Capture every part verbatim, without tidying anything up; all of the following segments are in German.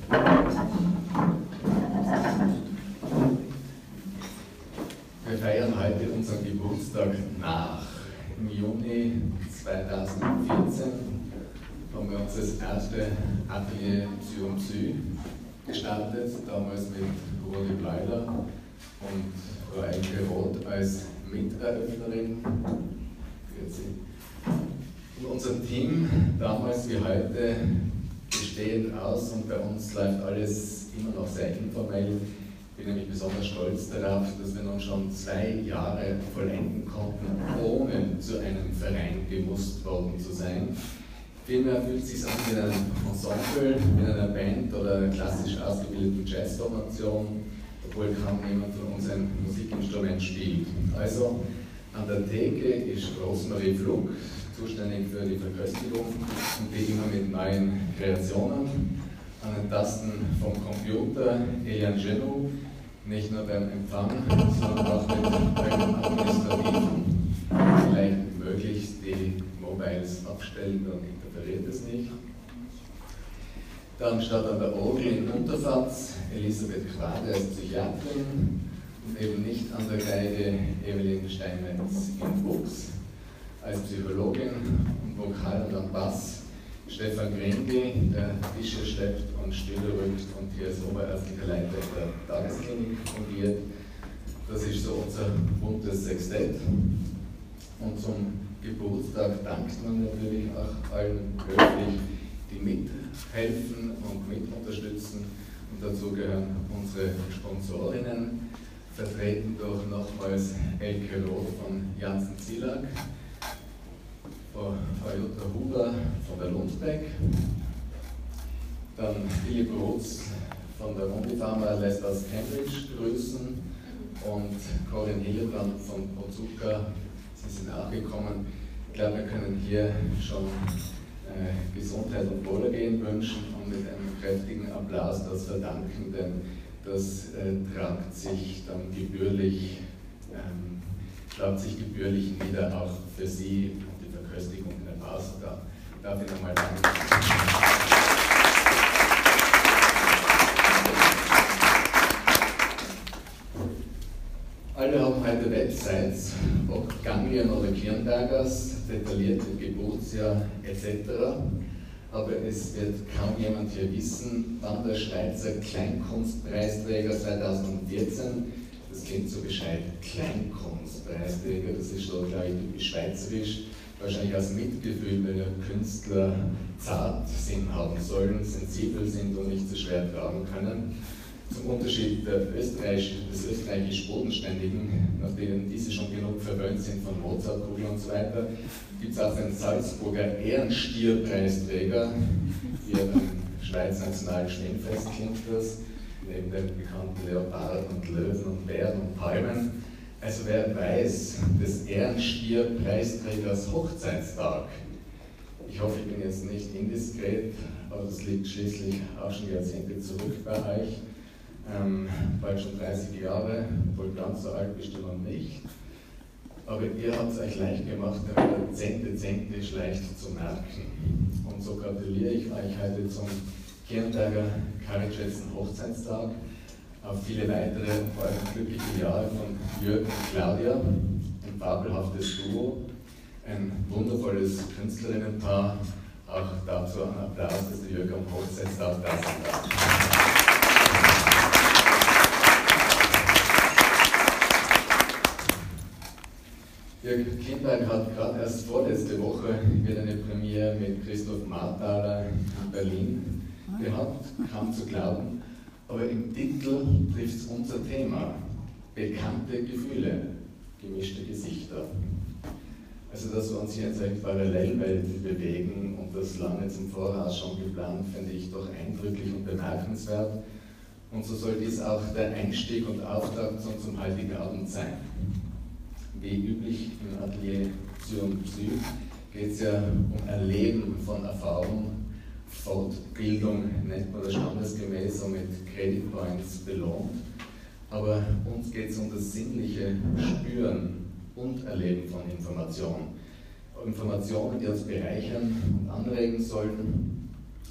Wir feiern heute unseren Geburtstag nach. Im Juni zweitausendvierzehn haben wir uns das erste Atelier Psy und Psy gestartet, damals mit Rudi Bleiler und Frau Elke Roth als Miteröffnerin. Und unser Team, damals wie heute, besteht aus und bei uns läuft alles immer noch sehr informell. Ich bin nämlich besonders stolz darauf, dass wir nun schon zwei Jahre vollenden konnten, ohne zu einem Verein gemusst worden zu sein. Vielmehr fühlt es sich an wie ein Ensemble, wie einer Band oder einer klassisch ausgebildeten Jazzformation, obwohl kaum jemand von uns ein Musikinstrument spielt. Also an der Theke ist Rosemarie Pflug, zuständig für die Verköstigung und die immer mit neuen Kreationen. An den Tasten vom Computer Elian Genou, nicht nur beim Empfang, sondern auch mit beim Administrativen. Vielleicht möglichst die Mobiles abstellen, dann interferiert es nicht. Dann statt an der Orgel in Unterfatz Elisabeth Quade als Psychiaterin und eben nicht an der Geige Evelyn Steinmetz in Fuchs als Psychologin und Vokal und am Bass Stefan Gringi, der Tische schleppt und Stühle rückt und hier als oberärztlicher Leiter der Tagesklinik fungiert. Das ist so unser buntes Sextett. Und zum Geburtstag dankt man natürlich auch allen höflich, die mithelfen und mit unterstützen. Und dazu gehören unsere Sponsorinnen, vertreten durch nochmals Elke Roth von Janssen-Zielak, Frau Jutta Huber von der Lundbeck, dann Philipp Rotz von der Mundipharma lässt aus Cambridge grüßen und Corinne Hillebrand von Ozuka, Sie sind auch gekommen. Ich glaube, wir können hier schon äh, Gesundheit und Wohlergehen wünschen und mit einem kräftigen Applaus das verdanken, denn das äh, tragt sich dann gebührlich, ähm, schlagt sich gebührlich nieder auch für Sie und die Verköstigung in der Pause. Da darf ich nochmal danken. Alle haben heute Websites, ob Ganglien oder Kirnbergers, detailliert mit Geburtsjahr et cetera. Aber es wird kaum jemand hier wissen, wann der Schweizer Kleinkunstpreisträger zweitausendvierzehn, das klingt so bescheid, Kleinkunstpreisträger, das ist so, glaube ich, typisch schweizerisch, wahrscheinlich aus Mitgefühl, weil ja Künstler zart Sinn haben sollen, sensibel sind und nicht so schwer tragen können. Zum Unterschied der Österreich, des österreichisch Bodenständigen, nach denen diese schon genug verwöhnt sind von Mozartkugeln und so weiter, gibt es auch einen Salzburger Ehrenstierpreisträger, hier am Schweiz National Schwinfest klingt das, neben dem bekannten Leopard und Löwen und Bären und Palmen. Also wer weiß, des Ehrenstier-Preisträgers Hochzeitstag. Ich hoffe, ich bin jetzt nicht indiskret, aber das liegt schließlich auch schon Jahrzehnte zurück bei euch. Ähm, bald schon dreißig Jahre, wohl ganz so alt bist du noch nicht. Aber ihr habt es euch leicht gemacht, damit Zente, Zente leicht zu merken. Und so gratuliere ich euch heute zum Kirnberger Karitschätzen Hochzeitstag, auf viele weitere, vor allem glückliche Jahre von Jörg und Claudia, ein fabelhaftes Duo, ein wundervolles Künstlerinnenpaar. Auch dazu ein Applaus, dass der Jörg am Hochzeitstag da sein darf. Jörg Kindberg hat gerade erst vorletzte Woche wieder eine Premiere mit Christoph Marthaler in Berlin gehabt, kaum zu glauben, aber im Titel trifft es unser Thema, bekannte Gefühle, gemischte Gesichter. Also dass wir uns hier in solchen Parallelwelten bewegen und das lange zum Voraus schon geplant, finde ich doch eindrücklich und bemerkenswert. Und so soll dies auch der Einstieg und Auftakt zum heutigen Abend sein. Wie üblich im Atelier Psy und Psy geht es ja um Erleben von Erfahrung, Fortbildung nennt man das standesgemäß, so mit Credit Points belohnt. Aber uns geht es um das sinnliche Spüren und Erleben von Informationen. Informationen, die uns bereichern und anregen sollten,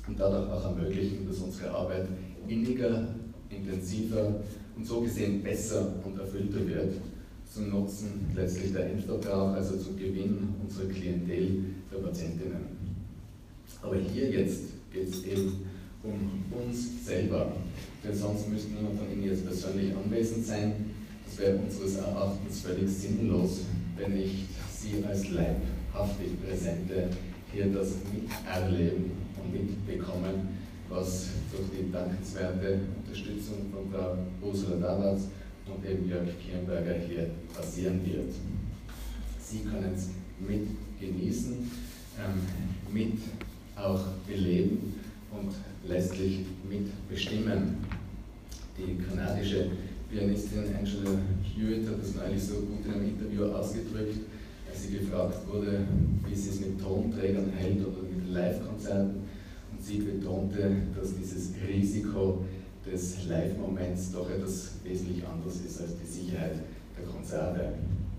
und dadurch auch ermöglichen, dass unsere Arbeit inniger, intensiver und so gesehen besser und erfüllter wird, zum Nutzen letztlich der Endverbraucher, also zum Gewinn unserer Klientel der Patientinnen. Aber hier jetzt geht es eben um uns selber, denn sonst müsste niemand von Ihnen jetzt persönlich anwesend sein. Das wäre unseres Erachtens völlig sinnlos, wenn nicht Sie als leibhaftig Präsente hier das miterleben und mitbekommen, was durch die dankenswerte Unterstützung von Frau Ursula Davatz und eben Jörg Kirnberger hier passieren wird. Sie können es mit genießen, ähm, mit auch beleben und letztlich mitbestimmen. Die kanadische Pianistin Angela Hewitt hat das neulich so gut in einem Interview ausgedrückt, als sie gefragt wurde, wie sie es mit Tonträgern hält oder mit Live-Konzerten. Und sie betonte, dass dieses Risiko des Live-Moments doch etwas wesentlich anderes ist als die Sicherheit der Konzerte.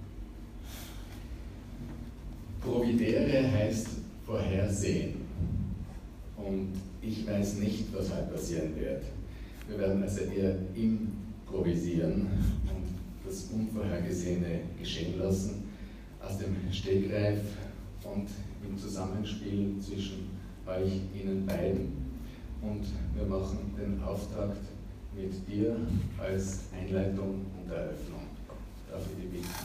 Providere heißt vorhersehen. Und ich weiß nicht, was heute passieren wird. Wir werden also eher improvisieren und das Unvorhergesehene geschehen lassen, aus dem Stegreif und im Zusammenspiel zwischen euch, Ihnen beiden. Und wir machen den Auftakt mit dir als Einleitung und Eröffnung. Darf ich dich bitten?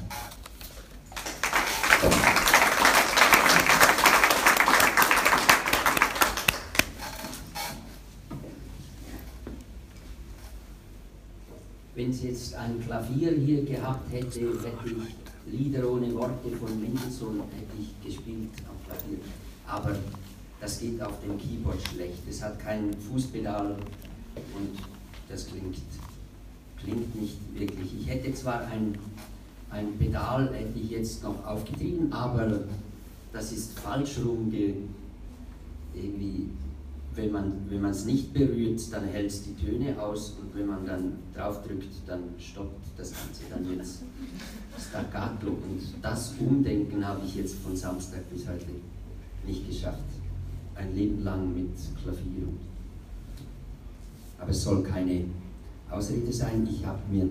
Wenn es jetzt ein Klavier hier gehabt hätte, hätte ich Lieder ohne Worte von Mendelssohn hätte ich gespielt am Klavier. Aber das geht auf dem Keyboard schlecht. Es hat kein Fußpedal und das klingt, klingt nicht wirklich. Ich hätte zwar ein, ein Pedal, hätte ich jetzt noch aufgetrieben, aber das ist falsch rum. Irgendwie, wenn man wenn man es nicht berührt, dann hält es die Töne aus und wenn man dann drauf drückt, dann stoppt das Ganze dann jetzt staccato. Und das Umdenken habe ich jetzt von Samstag bis heute nicht geschafft. Ein Leben lang mit Klavier. Aber es soll keine Ausrede sein. Ich habe mir,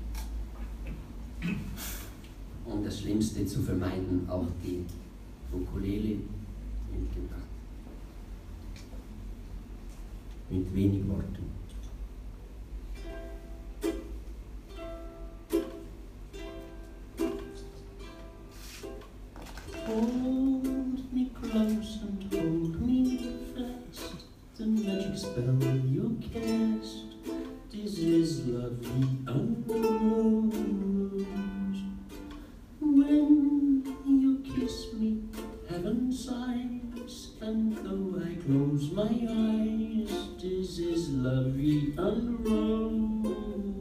um das Schlimmste zu vermeiden, auch die Ukulele mitgebracht. Mit wenig Worten. Hold me close and hold me fast, the magic spell you cast, this is love the unrose. When you kiss me, heaven sighs, and though I close my eyes, this is love the unrose.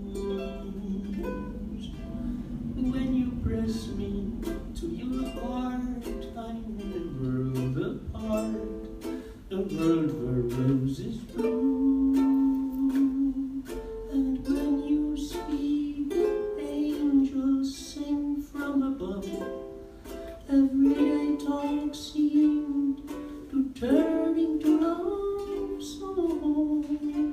When you press me to your heart, I'm in a world apart, a world where roses bloom. And when you speak, angels sing from above. Everyday talk seemed to turn into love songs.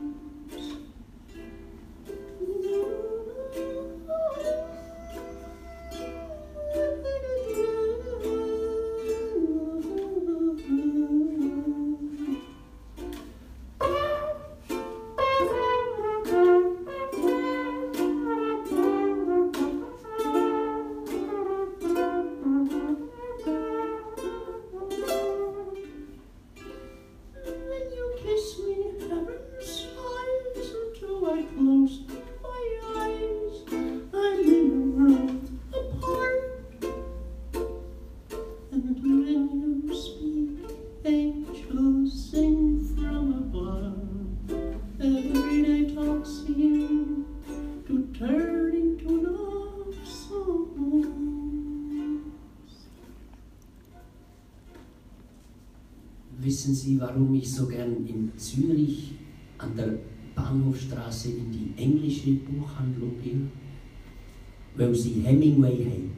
Wissen Sie, warum ich so gern in Zürich an der Bahnhofstraße in die englische Buchhandlung gehe? Weil sie Hemingway haben.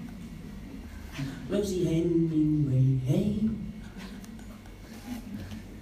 Weil sie Hemingway haben.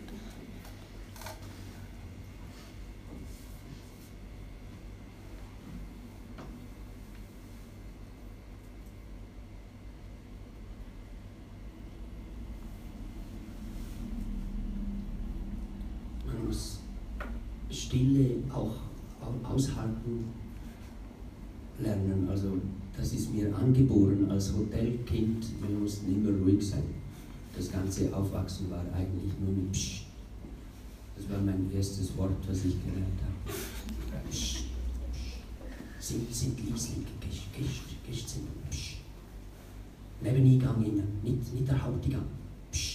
Stille auch aushalten lernen. Also das ist mir angeboren als Hotelkind. Wir mussten immer ruhig sein. Das ganze Aufwachsen war eigentlich nur mit Psst. Das war mein erstes Wort, was ich gelernt habe. Psst. Sind, sind leislich, gest, gest, gest, sind, psst. Neben Eingang rein, nicht, nicht der Hauptgang. Psst.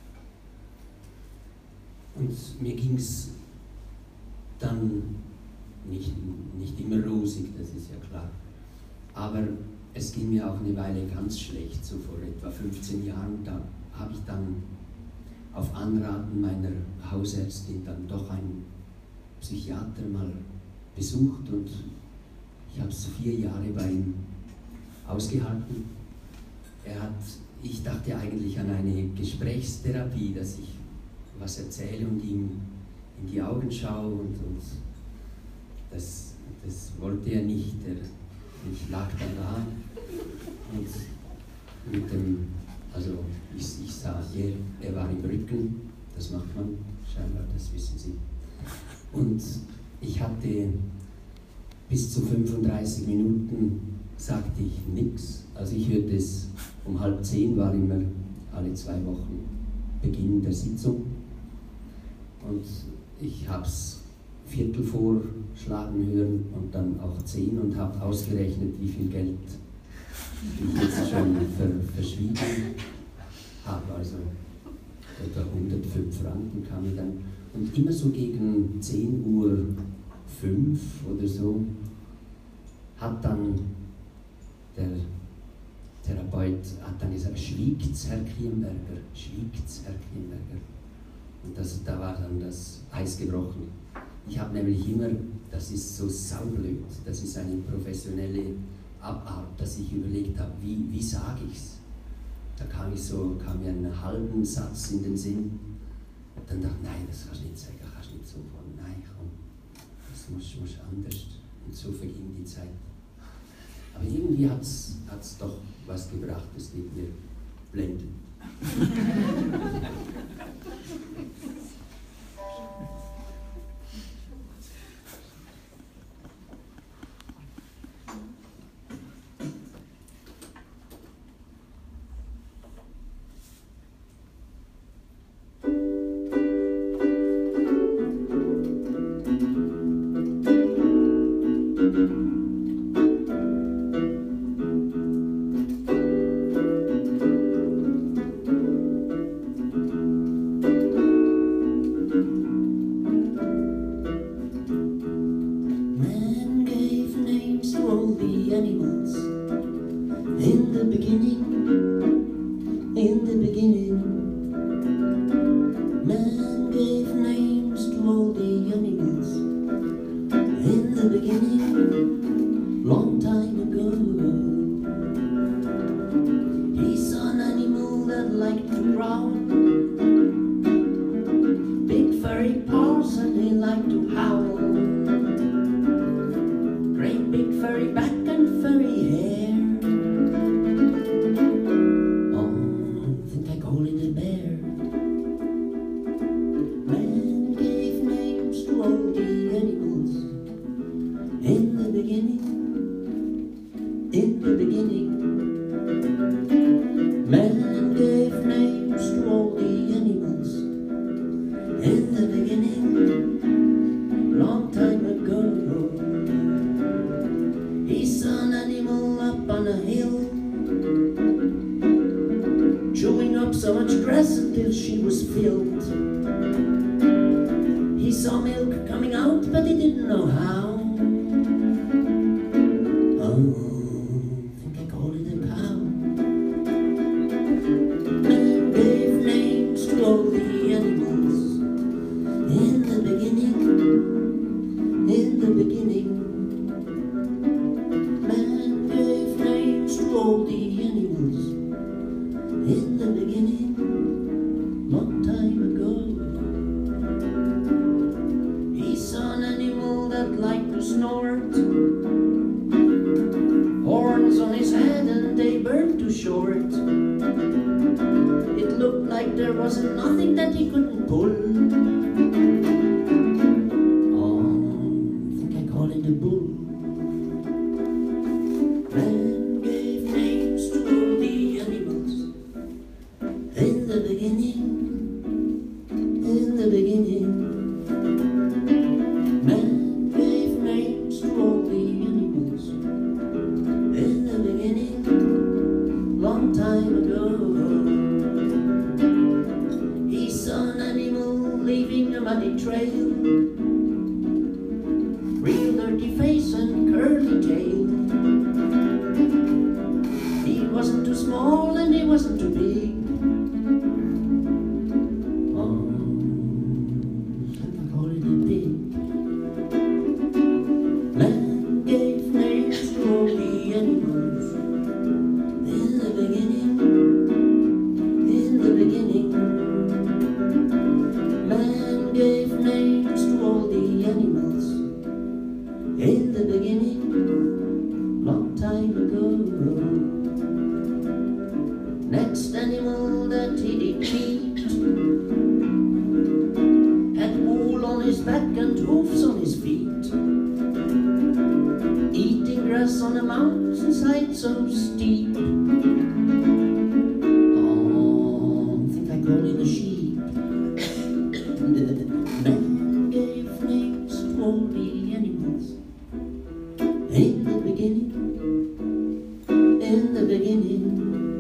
Und mir ging es dann nicht, nicht immer rosig, das ist ja klar. Aber es ging mir auch eine Weile ganz schlecht, so vor etwa fünfzehn Jahren. Da habe ich dann auf Anraten meiner Hausärztin dann doch einen Psychiater mal besucht und ich habe es vier Jahre bei ihm ausgehalten. Er hat, ich dachte eigentlich an eine Gesprächstherapie, dass ich was erzähle und ihm in die Augen schaue und, und das, das wollte er nicht. Er, ich lag dann da und mit dem, also ich, ich sah, er, er war im Rücken, das macht man scheinbar, das wissen Sie. Und ich hatte bis zu fünfunddreißig Minuten sagte ich nichts. Also ich hörte es, um halb zehn war immer alle zwei Wochen Beginn der Sitzung. Und ich habe es Viertel vorschlagen hören und dann auch zehn und habe ausgerechnet, wie viel Geld ich jetzt schon ver, verschwiegen habe. Also etwa hundertfünf Franken kamen dann. Und immer so gegen zehn Uhr fünf oder so hat dann der Therapeut hat dann gesagt, schwiegt's, Herr Kienberger, schwiegt's, Herr Kienberger. Und das, da war dann das Eis gebrochen. Ich habe nämlich immer, das ist so saublöd, das ist eine professionelle Abart, dass ich überlegt habe, wie, wie sage ich es? Da kam, ich so, kam mir einen halben Satz in den Sinn. Dann dachte ich, nein, das kannst du nicht sagen, das kannst du nicht so von, nein, komm, das muss, muss anders. Und so verging die Zeit. Aber irgendwie hat es doch was gebracht, das geht mir blenden. There was nothing that he couldn't pull. Oh, bunny trail, real dirty face and curly tail. He wasn't too small and he wasn't too big. Oh, I call it a pig. Man gave names to all the animals in the beginning, in the beginning. Man gave names to all the animals in the beginning, long time ago. Next animal that he did meet had wool on his back and hoofs on his feet, eating grass on a mountainside so steep. Oh, I think I call it a sheep. Man gave names to all the animals in the beginning, in the beginning.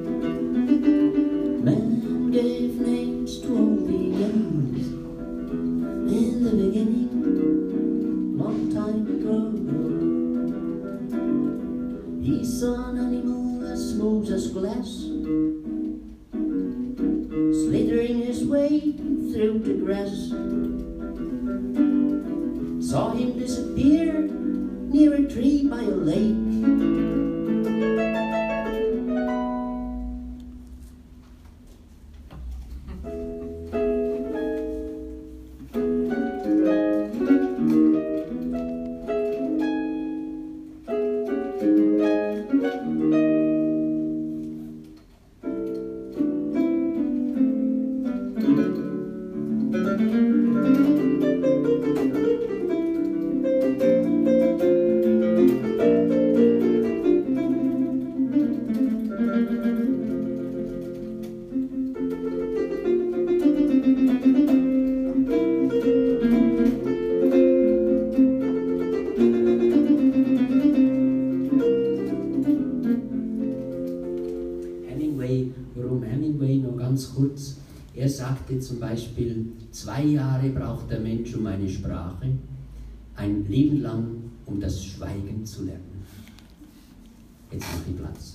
Man gave names to all the animals in the beginning, long time ago. He saw an animal as smooth as glass, slithering his way through the grass. Saw him disappear near a tree by a lake. Er sagte zum Beispiel, zwei Jahre braucht der Mensch um eine Sprache, ein Leben lang um das Schweigen zu lernen. Jetzt mache ich Platz.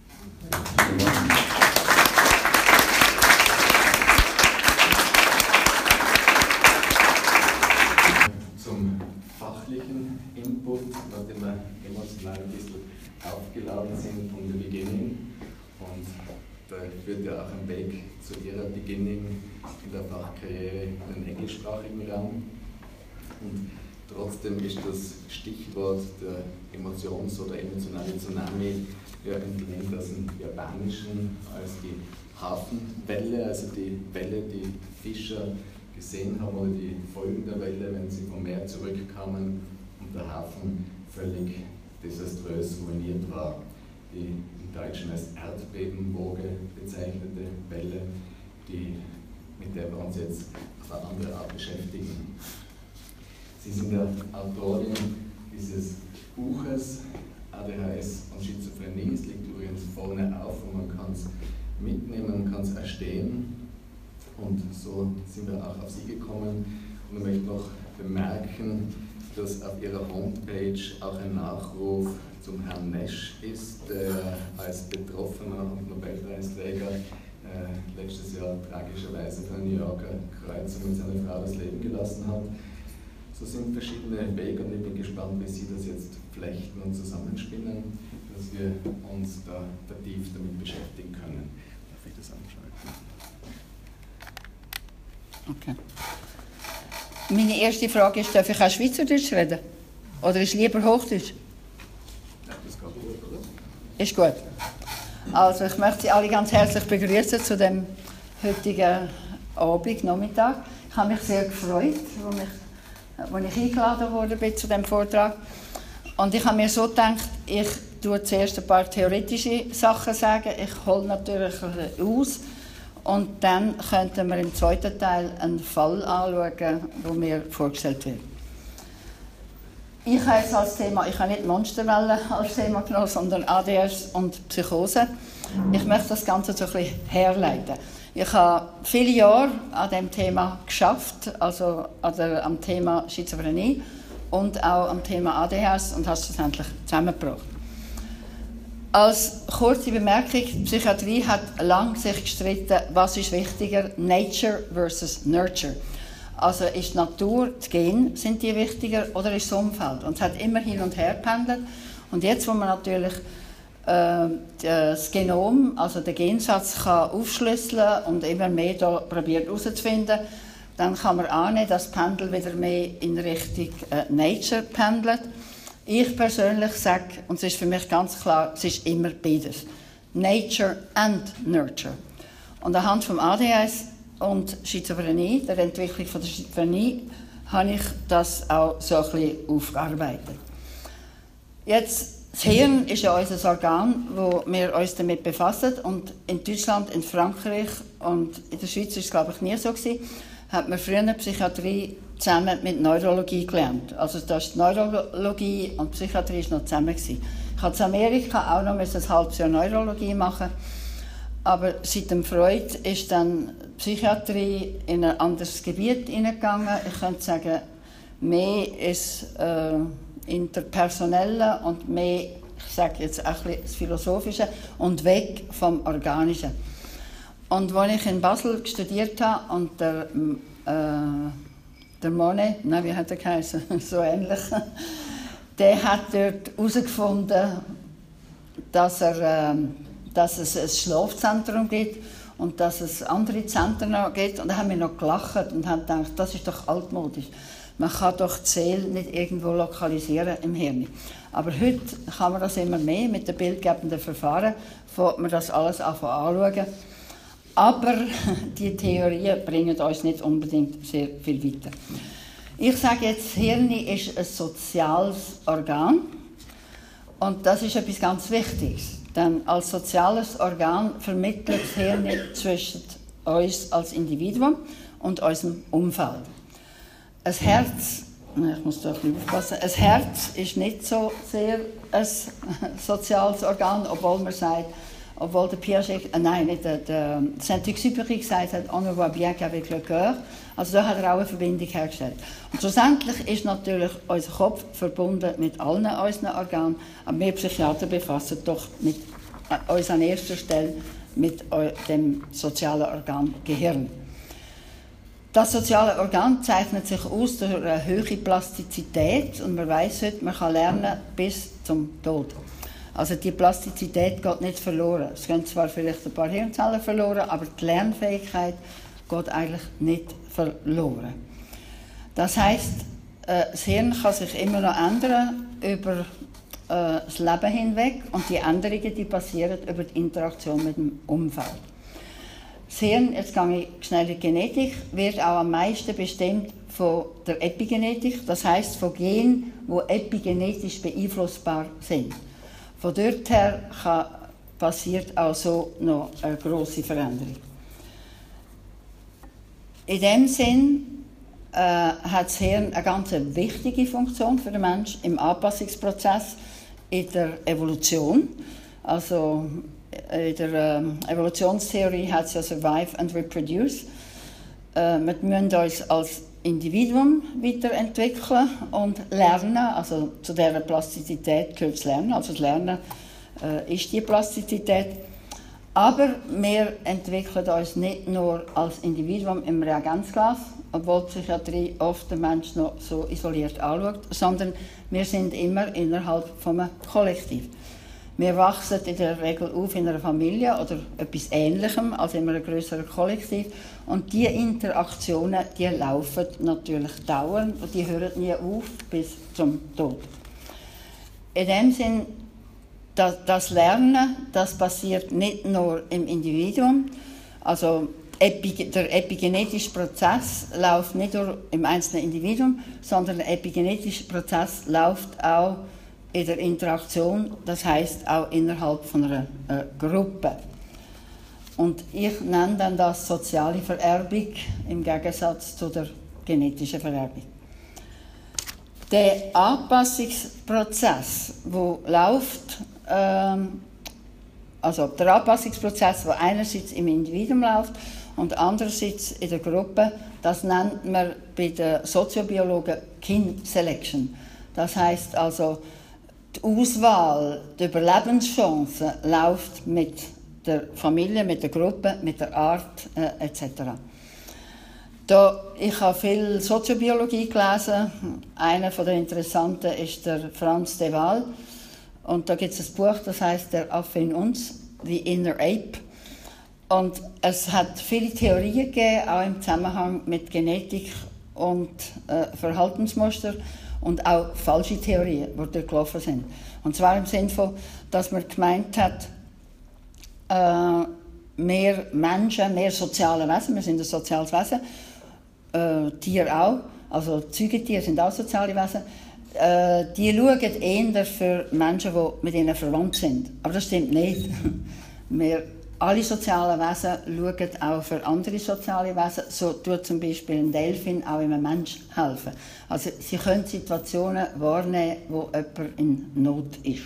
Zum fachlichen Input, nachdem wir emotional ein bisschen aufgeladen sind von der Beginning. Und da führt ja auch ein Weg zu ihrer Beginning in der Fachkarriere in den englischsprachigen Raum. Und trotzdem ist das Stichwort der Emotions- oder emotionale Tsunami ja entlehnt aus dem Japanischen als die Hafenwelle, also die Welle, die Fischer gesehen haben, oder die Folgen der Welle, wenn sie vom Meer zurückkamen und der Hafen völlig desaströs ruiniert war. Die im Deutschen als Erdbebenwoge bezeichnete Welle, die, mit der wir uns jetzt auf eine andere Art beschäftigen. Sie sind der Autorin dieses Buches A D H S und Schizophrenie. Es liegt übrigens vorne auf und man kann es mitnehmen, man kann es erstehen. Und so sind wir auch auf Sie gekommen. Und ich möchte noch bemerken, dass auf Ihrer Homepage auch ein Nachruf zum Herrn Nash ist, der als Betroffener und Nobelpreisträger äh, letztes Jahr tragischerweise von einer New Yorker Kreuzung mit seiner Frau das Leben gelassen hat. So sind verschiedene Wege und ich bin gespannt, wie Sie das jetzt flechten und zusammenspinnen, dass wir uns da vertieft damit beschäftigen können. Darf ich das anschalten? Okay. Meine erste Frage ist, darf ich auch Schweizerdeutsch reden? Oder ist lieber Hochdeutsch? Ja, das geht gut, oder? Ist gut. Also ich möchte Sie alle ganz herzlich begrüßen zu dem heutigen Abend, Nachmittag. Ich habe mich sehr gefreut, als ich, als ich eingeladen wurde bin zu diesem Vortrag. Und ich habe mir so gedacht, ich tue zuerst ein paar theoretische Sachen sagen. Ich hole natürlich aus. Und dann könnten wir im zweiten Teil einen Fall anschauen, der mir vorgestellt wird. Ich habe jetzt als Thema, ich habe nicht Monsterwelle als Thema genommen, sondern A D S und Psychose. Ich möchte das Ganze so ein bisschen herleiten. Ich habe viele Jahre an diesem Thema geschafft, also an der, am Thema Schizophrenie und auch am Thema A D H S und habe es schlussendlich zusammengebracht. Als kurze Bemerkung, die Psychiatrie hat lange sich gestritten, was ist wichtiger, Nature versus Nurture. Also ist die Natur, die Gene, sind die wichtiger oder ist das Umfeld? Und es hat immer hin und her pendelt. Und jetzt, wo man natürlich äh, das Genom, also den Gensatz, kann aufschlüsseln und immer mehr da probiert herauszufinden, dann kann man ahnen, dass das Pendel wieder mehr in Richtung äh, Nature pendelt. Ich persönlich sage, und es ist für mich ganz klar, es ist immer beides. Nature and Nurture. Und anhand vom A D H S und Schizophrenie, der Entwicklung von der Schizophrenie, habe ich das auch so ein bisschen aufgearbeitet. Jetzt, das Hirn ist ja unser Organ, wo wir uns damit befassen. Und in Deutschland, in Frankreich und in der Schweiz ist es, glaube ich, nie so gewesen, hat man früher Psychiatrie zusammen mit Neurologie gelernt. Also das ist Neurologie und Psychiatrie ist noch zusammen gewesen. Ich habe in Amerika auch noch ein halbes Jahr Neurologie machen, aber seit dem Freud ist dann Psychiatrie in ein anderes Gebiet hineingegangen. Ich könnte sagen, mehr ist äh, interpersonelle und mehr, ich sage jetzt auch ein bisschen das Philosophische und weg vom Organischen. Und als ich in Basel studiert habe und der äh, Der Monet, nein, wie hat er geheißen? So ähnlich. Der hat dort herausgefunden, dass, er, äh, dass es ein Schlafzentrum gibt und dass es andere Zentren gibt. Und da haben wir noch gelacht und haben gedacht, das ist doch altmodisch. Man kann doch die Seele nicht irgendwo lokalisieren im Hirn. Aber heute kann man das immer mehr mit den bildgebenden Verfahren, fängt man das alles anschauen. Aber die Theorien bringen uns nicht unbedingt sehr viel weiter. Ich sage jetzt, das Hirn ist ein soziales Organ. Und das ist etwas ganz Wichtiges. Denn als soziales Organ vermittelt das Hirn zwischen uns als Individuum und unserem Umfeld. Ein Herz, ich muss da ein bisschen aufpassen, ein Herz ist nicht so sehr ein soziales Organ, obwohl man sagt, obwohl der Piaget, äh, nein, nicht der, der Saint-Exupéry gesagt hat, on ne voit bien qu'avec le cœur. Also da hat er auch eine Verbindung hergestellt. Und schlussendlich ist natürlich unser Kopf verbunden mit allen unseren Organen, aber wir Psychiater befassen doch mit, äh, uns an erster Stelle mit äh, dem sozialen Organ Gehirn. Das soziale Organ zeichnet sich aus durch eine hohe Plastizität und man weiss heute, man kann lernen bis zum Tod. Also die Plastizität geht nicht verloren. Es gehen zwar vielleicht ein paar Hirnzellen verloren, aber die Lernfähigkeit geht eigentlich nicht verloren. Das heisst, das Hirn kann sich immer noch ändern über das Leben hinweg und die Änderungen die passieren über die Interaktion mit dem Umfeld. Das Hirn, jetzt gehe ich schnell in die Genetik, wird auch am meisten bestimmt von der Epigenetik, das heisst von Genen, die epigenetisch beeinflussbar sind. Von dort her kann, passiert auch so noch eine grosse Veränderung. In dem Sinn äh, hat das Hirn eine ganz wichtige Funktion für den Menschen im Anpassungsprozess in der Evolution. Also in der äh, Evolutionstheorie hat es ja Survive and Reproduce. Äh, wir müssen uns als Individuum weiterentwickeln und lernen, also zu dieser Plastizität gehört das Lernen, also das Lernen äh, ist die Plastizität. Aber wir entwickeln uns nicht nur als Individuum im Reagenzglas, obwohl die Psychiatrie oft den Menschen noch so isoliert anschaut, sondern wir sind immer innerhalb von einem Kollektiv. Wir wachsen in der Regel auf in einer Familie oder etwas Ähnlichem als in einem größeren Kollektiv. Und diese Interaktionen, die laufen natürlich dauernd und die hören nie auf bis zum Tod. In dem Sinn, das, das Lernen, das passiert nicht nur im Individuum, also der epigenetische Prozess läuft nicht nur im einzelnen Individuum, sondern der epigenetische Prozess läuft auch in der Interaktion, das heisst auch innerhalb von einer äh, Gruppe. Und ich nenne dann das soziale Vererbung im Gegensatz zu der genetischen Vererbung. Der Anpassungsprozess, der läuft, ähm, also der Anpassungsprozess, der einerseits im Individuum läuft und andererseits in der Gruppe. Das nennt man bei den Soziobiologen Kin Selection. Das heißt also, die Auswahl, die Überlebenschance läuft mit der Familie, mit der Gruppe, mit der Art äh, et cetera. Da, ich habe viel Soziobiologie gelesen. Einer der interessanten ist der Frans de Waal. Und da gibt es ein Buch, das heißt «Der Affe in uns», «The Inner Ape». Und es hat viele Theorien gegeben, auch im Zusammenhang mit Genetik und äh, Verhaltensmuster und auch falsche Theorien, die durchgelaufen sind. Und zwar im Sinne von, dass man gemeint hat, äh, mehr Menschen, mehr soziale Wesen, wir sind ein soziales Wesen, äh, Tiere auch, also Zeugetiere sind auch soziale Wesen, äh, die schauen eher für Menschen, die mit ihnen verwandt sind. Aber das stimmt nicht. Wir, alle sozialen Wesen schauen auch für andere soziale Wesen. So tut zum Beispiel ein Delfin auch einem Menschen helfen. Also sie können Situationen wahrnehmen, wo jemand in Not ist.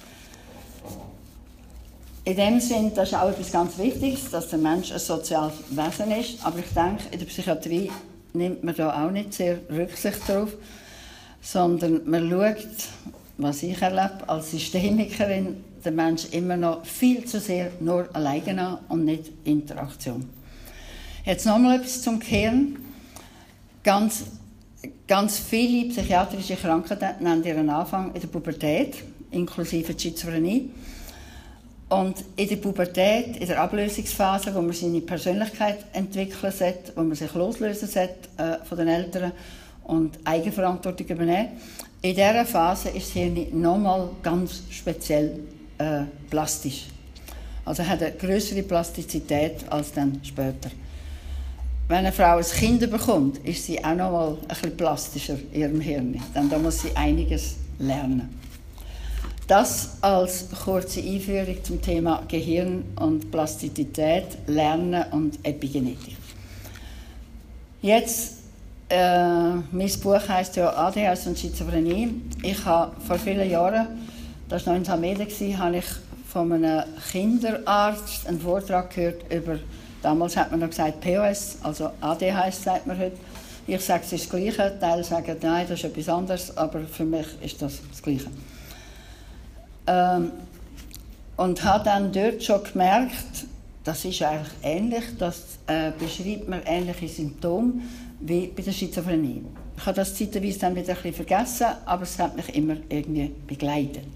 In dem Sinn, das ist auch etwas ganz Wichtiges, dass der Mensch ein soziales Wesen ist. Aber ich denke, in der Psychiatrie nimmt man da auch nicht sehr Rücksicht darauf, sondern man schaut, was ich erlebe als Systemikerin, den Menschen immer noch viel zu sehr nur alleine an und nicht Interaktion. Jetzt noch mal etwas zum Kern. Ganz, ganz viele psychiatrische Krankheiten nehmen ihren Anfang in der Pubertät, inklusive Schizophrenie. Und in der Pubertät, in der Ablösungsphase, wo man seine Persönlichkeit entwickeln sollte, wo man sich loslösen sollte äh, von den Eltern und Eigenverantwortung übernehmen, in dieser Phase ist das Hirn nochmal ganz speziell äh, plastisch. Also hat eine größere Plastizität als dann später. Wenn eine Frau ein Kind bekommt, ist sie auch nochmal ein bisschen plastischer in ihrem Hirn. Dann da muss sie einiges lernen. Das als kurze Einführung zum Thema Gehirn und Plastizität, Lernen und Epigenetik. Jetzt, äh, mein Buch heisst ja A D H S und Schizophrenie. Ich habe vor vielen Jahren, das war noch in Hameden, habe ich von einem Kinderarzt einen Vortrag gehört über, damals hat man noch gesagt P O S, also A D H S sagt man heute. Ich sage, es ist das Gleiche, Teile sagen, nein, das ist etwas anderes, aber für mich ist das das Gleiche. Ähm, und habe dann dort schon gemerkt, das ist eigentlich ähnlich, das äh, beschreibt man ähnliche Symptome wie bei der Schizophrenie. Ich habe das zeitweise dann wieder ein bisschen vergessen, aber es hat mich immer irgendwie begleitet.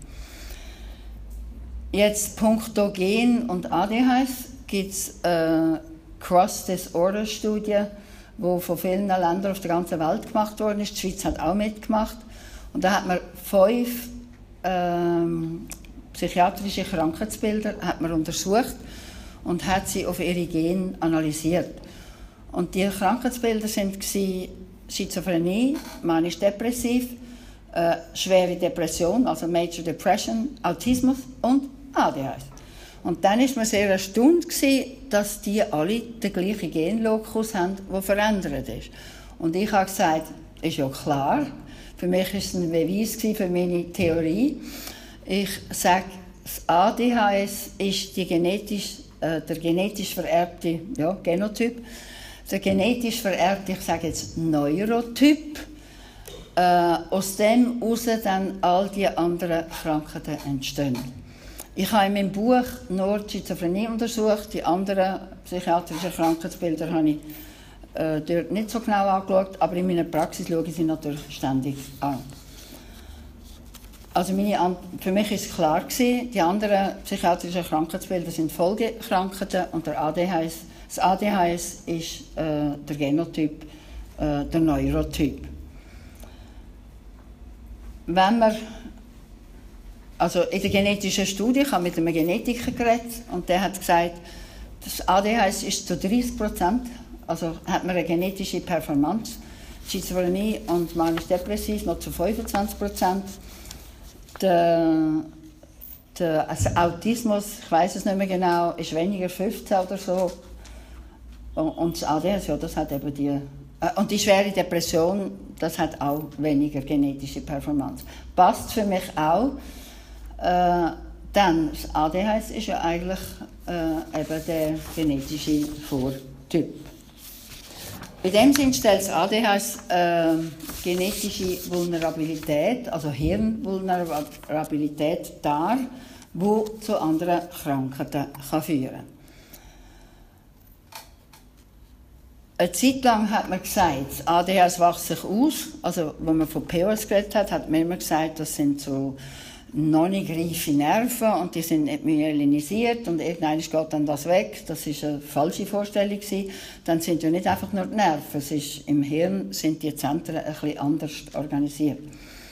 Jetzt punkto Gen und A D H S gibt es äh, Cross-Disorder-Studien, die von vielen Ländern auf der ganzen Welt gemacht worden ist. Die Schweiz hat auch mitgemacht. Und da hat man fünf Ähm, psychiatrische Krankheitsbilder hat man untersucht und hat sie auf ihre Gene analysiert. Und die Krankheitsbilder waren Schizophrenie, manisch-depressiv, äh, schwere Depression, also Major Depression, Autismus und A D H S. Und dann war man sehr erstaunt, dass die alle den gleichen Genlokus haben, der verändert ist. Und ich habe gesagt, ist ja klar. Für mich war es ein Beweis für meine Theorie. Ich sage, das A D H S ist die genetisch, äh, der genetisch vererbte ja, Genotyp. Der genetisch vererbte, ich sage jetzt Neurotyp. Äh, aus dem heraus dann all die anderen Krankheiten entstehen. Ich habe in meinem Buch nur die Schizophrenie untersucht, die anderen psychiatrischen Krankheitsbilder habe ich Äh, dort nicht so genau angeschaut, aber in meiner Praxis schaue ich sie natürlich ständig an. Also meine An- für mich war es klar gewesen, die anderen psychiatrischen Krankheitsbilder sind Folgekrankheiten und der A D H S, das A D H S ist äh, der Genotyp, äh, der Neurotyp. Wenn man, also in der genetischen Studie, ich habe mit einem Genetiker geredet und der hat gesagt, das A D H S ist zu dreißig Prozent. Also hat man eine genetische Performance, Schizophrenie und manisch-depressiv noch zu fünfundzwanzig Prozent. Der, der also Autismus, ich weiß es nicht mehr genau, ist weniger fünfzehn oder so. Und das A D H S, ja, das hat eben die... Äh, und die schwere Depression, das hat auch weniger genetische Performance. Passt für mich auch. Äh, dann, das A D H S ist ja eigentlich äh, eben der genetische Vor Typ. In dem Sinn stellt das A D H S äh, genetische Vulnerabilität, also Hirnvulnerabilität dar, die zu anderen Krankheiten kann führen kann. Eine Zeit lang hat man gesagt, das A D H S wächst sich aus. Also, als man von P O S geredet hat, hat man immer gesagt, das sind so noch nicht reife Nerven und die sind nicht myelinisiert und irgendwann geht dann das weg. Das war eine falsche Vorstellung. Dann sind ja nicht einfach nur die Nerven, es ist, im Hirn sind die Zentren ein bisschen anders organisiert.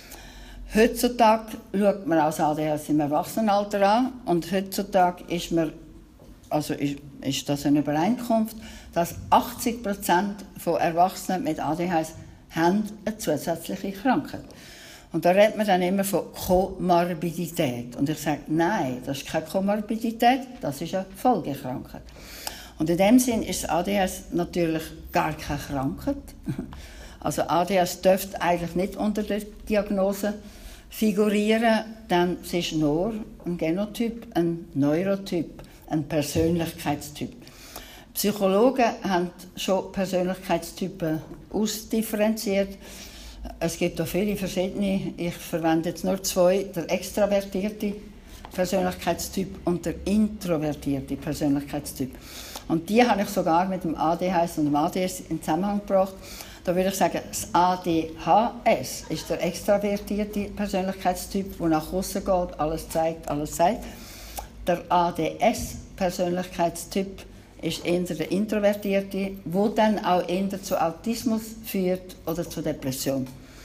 Heutzutage schaut man auch das A D H S im Erwachsenenalter an und heutzutage ist, man, also ist, ist das eine Übereinkunft, dass achtzig Prozent von Erwachsenen mit A D H S haben eine zusätzliche Krankheit. Und da redet man dann immer von Komorbidität. Und ich sage, nein, das ist keine Komorbidität, das ist eine Folgekrankheit. Und in dem Sinn ist das A D H S natürlich gar keine Krankheit. Also A D H S dürfte eigentlich nicht unter der Diagnose figurieren, denn es ist nur ein Genotyp, ein Neurotyp, ein Persönlichkeitstyp. Psychologen haben schon Persönlichkeitstypen ausdifferenziert. Es gibt auch viele verschiedene. Ich verwende jetzt nur zwei: der extravertierte Persönlichkeitstyp und der introvertierte Persönlichkeitstyp. Und die habe ich sogar mit dem A D H S und dem A D S in Zusammenhang gebracht. Da würde ich sagen, das A D H S ist der extravertierte Persönlichkeitstyp, der nach außen geht, alles zeigt, alles sagt. Der A D S-Persönlichkeitstyp ist eher der Introvertierte, der dann auch eher zu Autismus führt oder zu Depression.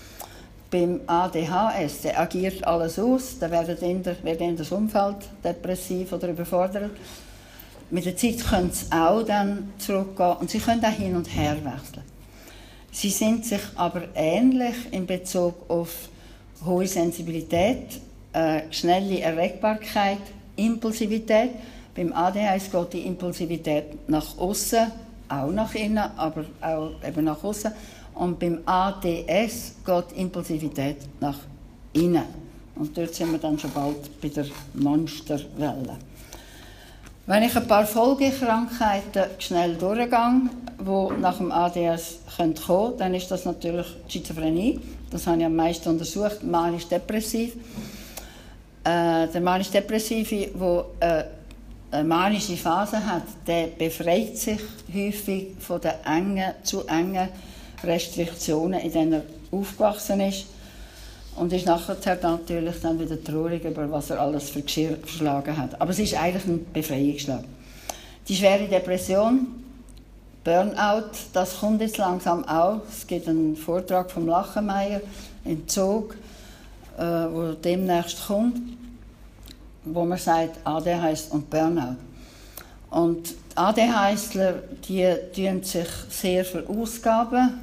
Beim A D H S, der agiert alles aus, da wird eher das Umfeld depressiv oder überfordert. Mit der Zeit können sie auch dann zurückgehen und sie können auch hin und her wechseln. Sie sind sich aber ähnlich in Bezug auf hohe Sensibilität, äh, schnelle Erregbarkeit, Impulsivität. Beim A D H S geht die Impulsivität nach außen, auch nach innen, aber auch eben nach außen. Und beim A D S geht die Impulsivität nach innen. Und dort sind wir dann schon bald bei der Monsterwelle. Wenn ich ein paar Folgekrankheiten schnell durchgehe, die nach dem A D H S kommen können, dann ist das natürlich Schizophrenie. Das habe ich am meisten untersucht, manisch-depressiv. Äh, der manisch-depressive, der äh, eine manische Phase hat, der befreit sich häufig von den engen, zu engen Restriktionen, in denen er aufgewachsen ist. Und ist nachher natürlich dann wieder traurig über was er alles für Geschirr verschlagen hat. Aber es ist eigentlich ein Befreiungsschlag. Die schwere Depression, Burnout, das kommt jetzt langsam auch. Es gibt einen Vortrag vom Lachenmeier in Zug, äh, wo demnächst kommt, wo man sagt, A D H S und Burnout. Und die A D H Sler, die tun sich sehr verausgaben,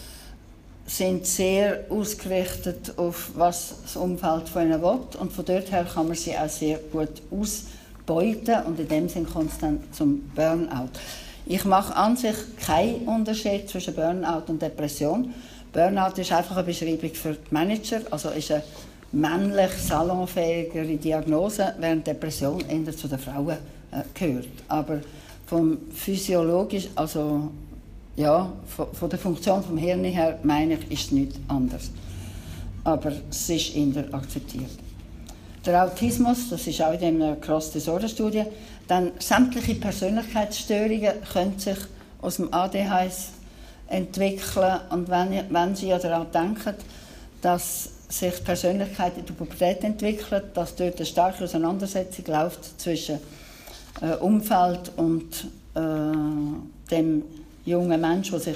sind sehr ausgerichtet auf, was das Umfeld von ihnen will. Und von dort her kann man sie auch sehr gut ausbeuten. Und in dem Sinne kommt es dann zum Burnout. Ich mache an sich keinen Unterschied zwischen Burnout und Depression. Burnout ist einfach eine Beschreibung für die Manager, also ist eine männlich salonfähigere Diagnose, während Depression eher zu den Frauen äh, gehört. Aber vom physiologisch, also ja, von, von der Funktion vom Hirn her, meine ich, ist es nichts anderes. Aber es ist eher akzeptiert. Der Autismus, das ist auch in der Cross-Disorder-Studie, dann sämtliche Persönlichkeitsstörungen können sich aus dem A D H S entwickeln. Und wenn, wenn Sie ja daran denken, dass sich die Persönlichkeit in der Pubertät entwickelt, dass dort eine starke Auseinandersetzung läuft zwischen äh, Umfeld und äh, dem jungen Menschen, der sich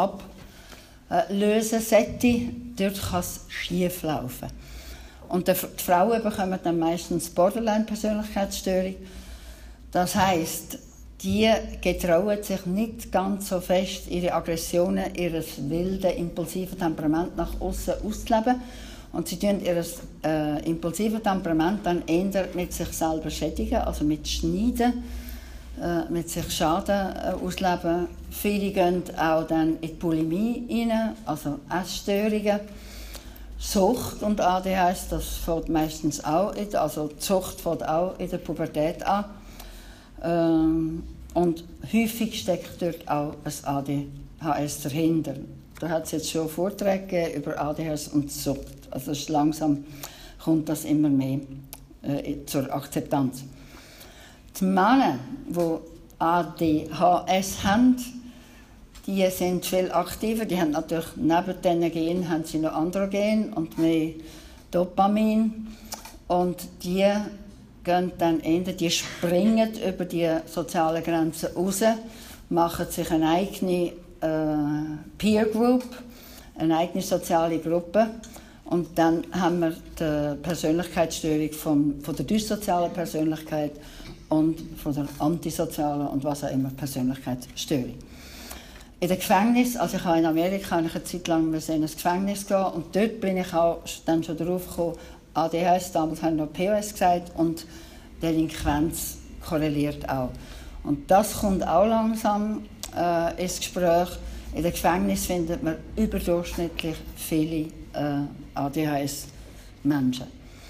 ablösen sollte, dort kann es schief laufen. Und die Frauen bekommen dann meistens Borderline-Persönlichkeitsstörung. Das heisst, die getrauen sich nicht ganz so fest, ihre Aggressionen, ihr wildes, impulsives Temperament nach außen auszuleben. Und sie tun ihr äh, impulsives Temperament dann eher mit sich selber schädigen, also mit Schneiden, äh, mit sich Schaden äh, ausleben. Viele gehen auch dann in die Bulimie rein, also Essstörungen. Sucht und A D H S, das fängt meistens auch, in, also die Sucht fängt auch in der Pubertät an. Ähm, Und häufig steckt dort auch ein A D H S dahinter. Da hat es jetzt schon Vorträge gegeben über A D H S und Sucht. Also langsam kommt das immer mehr äh, zur Akzeptanz. Die Männer, die A D H S haben, die sind viel aktiver. Die haben natürlich neben diesen Genen haben sie noch Androgen und mehr Dopamin. Und die gehen dann eher, die springen über die sozialen Grenzen raus, machen sich eine eigene äh, Peer Group, eine eigene soziale Gruppe. Und dann haben wir die Persönlichkeitsstörung vom, von der dyssozialen Persönlichkeit und von der antisozialen und was auch immer Persönlichkeitsstörung. In den Gefängnis, also ich habe in Amerika eine Zeit lang in ein Gefängnis gehen und dort bin ich auch dann schon darauf gekommen, A D H S, damals haben wir noch P O S gesagt, und Delinquenz korreliert auch. Und das kommt auch langsam äh, ins Gespräch. In den Gefängnissen findet man überdurchschnittlich viele äh, A D H S-Menschen.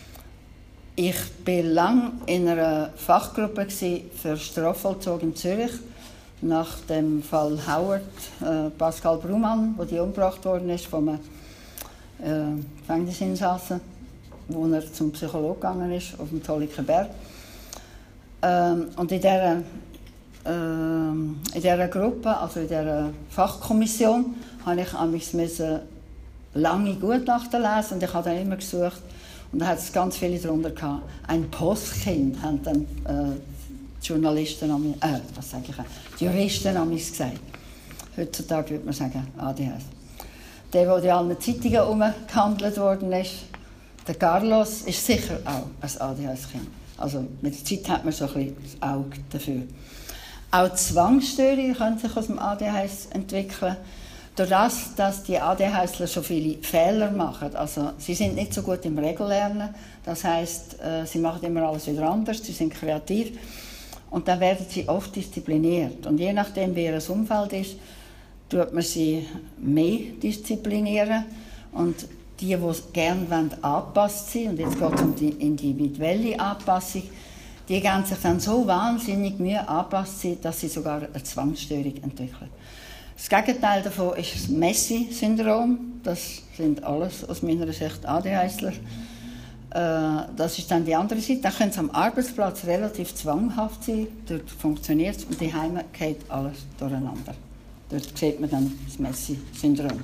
Ich war lange in einer Fachgruppe für Strafvollzug in Zürich, nach dem Fall Howard, äh, Pascal Brumann, wo die umgebracht worden ist von einem äh, Gefängnisinsassen, wo er zum Psychologen gegangen ist, auf dem Tolliker Berg. Ähm, und in dieser, äh, in dieser Gruppe, also in dieser Fachkommission, habe ich amigs lange Gutachten lesen und ich habe dann immer gesucht, und da hat es ganz viele darunter gehabt. Ein Postkind, haben dann äh, die Journalisten, äh, was sage ich, die Juristen amigs gesagt. Heutzutage würde man sagen A D H S. Der, der in allen Zeitungen umgehandelt worden ist, der Carlos, ist sicher auch ein A D H S-Kind. Also mit der Zeit hat man so ein bisschen das Auge dafür. Auch Zwangsstörungen können sich aus dem A D H S entwickeln. Durch das, dass die A D H Sler so viele Fehler machen. Also sie sind nicht so gut im Regellernen. Das heisst, äh, sie machen immer alles wieder anders, sie sind kreativ. Und dann werden sie oft diszipliniert. Und je nachdem, wie ihr Umfeld ist, tut man sie mehr disziplinieren. Und die, die gerne angepasst sind, und jetzt geht es um die individuelle Anpassung, die geben sich dann so wahnsinnig Mühe angepasst sind, dass sie sogar eine Zwangsstörung entwickeln. Das Gegenteil davon ist das Messi-Syndrom. Das sind alles aus meiner Sicht A D H Sler. Das ist dann die andere Seite. Dann können sie am Arbeitsplatz relativ zwanghaft sein. Dort funktioniert es und die Heime geht alles durcheinander. Dort sieht man dann das Messi-Syndrom.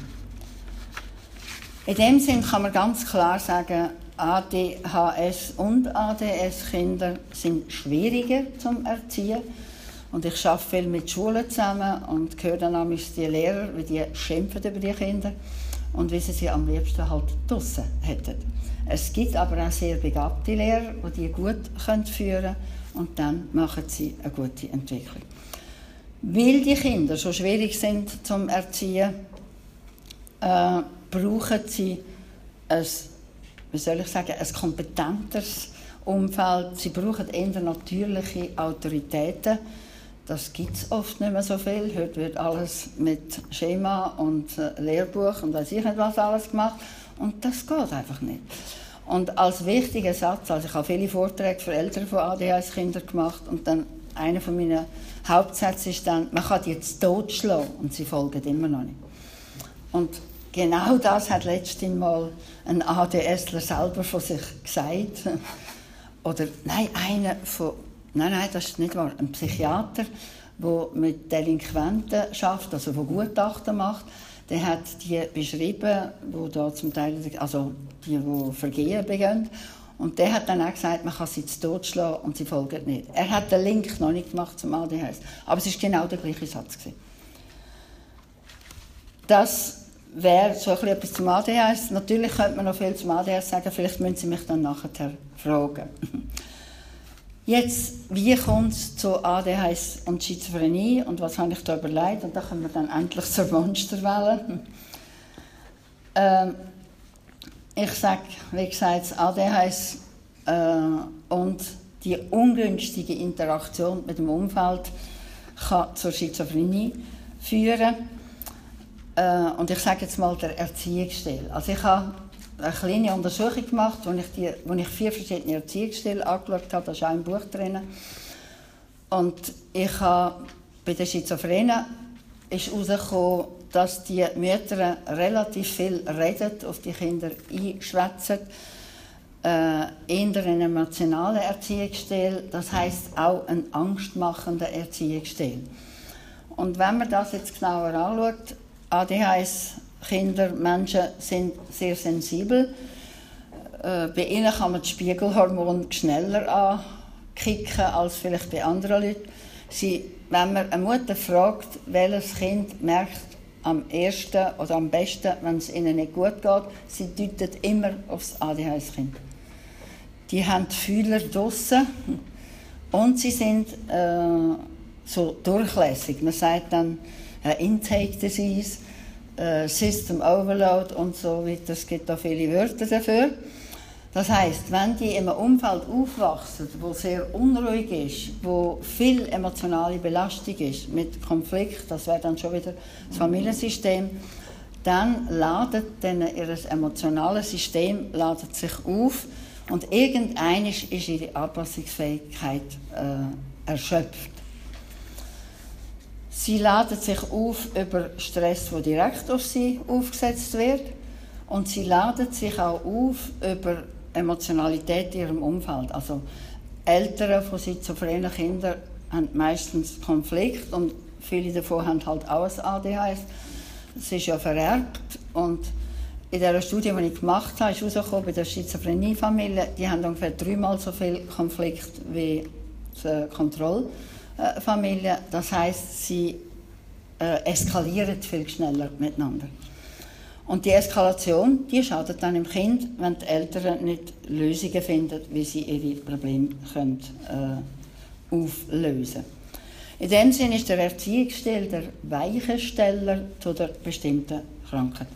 In dem Sinn kann man ganz klar sagen, A D H S und A D S-Kinder sind schwieriger zum Erziehen. Und ich arbeite viel mit Schulen zusammen und höre dann manchmal die Lehrer, wie die schimpfen über die Kinder und wie sie sie am liebsten halt draussen hätten. Es gibt aber auch sehr begabte Lehrer, die die gut führen können und dann machen sie eine gute Entwicklung. Weil die Kinder so schwierig sind zum Erziehen, äh, brauchen sie ein, wie soll ich sagen, ein kompetenteres Umfeld. Sie brauchen eher natürliche Autoritäten. Das gibt es oft nicht mehr so viel. Heute wird alles mit Schema und äh, Lehrbuch und weiß ich nicht was alles gemacht. Und das geht einfach nicht. Und als wichtiger Satz, also ich habe viele Vorträge für Eltern von A D H S-Kindern gemacht und dann einer von meinen Hauptsätzen ist dann, man kann die jetzt totschlagen und sie folgen immer noch nicht. Und genau das hat letztens mal ein A D Sler selber von sich gesagt. Oder nein, einer von Nein, nein, das ist nicht wahr. Ein Psychiater, der mit Delinquenten arbeitet, also der Gutachten macht, der hat die beschrieben, die da zum Teil, also die, die Vergehen begehen. Und der hat dann auch gesagt, man kann sie zu Tod schlagen und sie folgen nicht. Er hat den Link noch nicht gemacht zum A D H S, aber es war genau der gleiche Satz gewesen. Das wäre so etwas zum A D H S. Natürlich könnte man noch viel zum A D H S sagen, vielleicht müssen Sie mich dann nachher fragen. Jetzt, wie kommt es zu A D H S und Schizophrenie und was habe ich da überlegt? Und da kommen wir dann endlich zur Monsterwelle. ähm, ich sage, wie gesagt, das A D H S äh, und die ungünstige Interaktion mit dem Umfeld kann zur Schizophrenie führen. Äh, und ich sage jetzt mal der Erziehungsstil. Also ich habe eine kleine Untersuchung gemacht, wo ich, die, wo ich vier verschiedene Erziehungsstile angeschaut habe, da ist auch ein Buch drin. Und ich habe bei den Schizophrenen ist herausgekommen, dass die Mütter relativ viel reden, auf die Kinder einschwätzen, äh, in einem emotionalen Erziehungsstil, das heisst auch ein angstmachender Erziehungsstil. Und wenn man das jetzt genauer anschaut, A D H S-Kinder, Menschen sind sehr sensibel. Äh, bei ihnen kann man das Spiegelhormon schneller ankicken als vielleicht bei anderen Leuten. Sie, wenn man eine Mutter fragt, welches Kind merkt am ersten oder am besten, wenn es ihnen nicht gut geht, sie deutet immer auf das A D H S-Kind. Die haben die Fühler draussen und sie sind äh, so durchlässig. Man sagt dann äh, Intake Disease, äh, System Overload und so weiter. Es gibt da viele Wörter dafür. Das heisst, wenn die in einem Umfeld aufwachsen, wo sehr unruhig ist, wo viel emotionale Belastung ist, mit Konflikt, das wäre dann schon wieder das Familiensystem, dann ladet dann ihr emotionales System ladet sich auf und irgendwann ist ihre Anpassungsfähigkeit äh, erschöpft. Sie ladet sich auf über Stress, der direkt auf sie aufgesetzt wird, und sie ladet sich auch auf über Emotionalität in ihrem Umfeld. Also Eltern von schizophrenen Kindern haben meistens Konflikt und viele davon haben halt auch ein A D H S. Es ist ja vererbt und in der Studie, die ich gemacht habe, ist herausgekommen, bei der Schizophrenie-Familie, die haben ungefähr dreimal so viel Konflikt wie die Kontrollfamilie. Das heisst, sie äh, eskalieren viel schneller miteinander. Und die Eskalation, die schadet dann im Kind, wenn die Eltern nicht Lösungen finden, wie sie ihre Probleme können, äh, auflösen können. In dem Sinne ist der Erziehungsstil der Weichensteller zu der bestimmten Krankheit.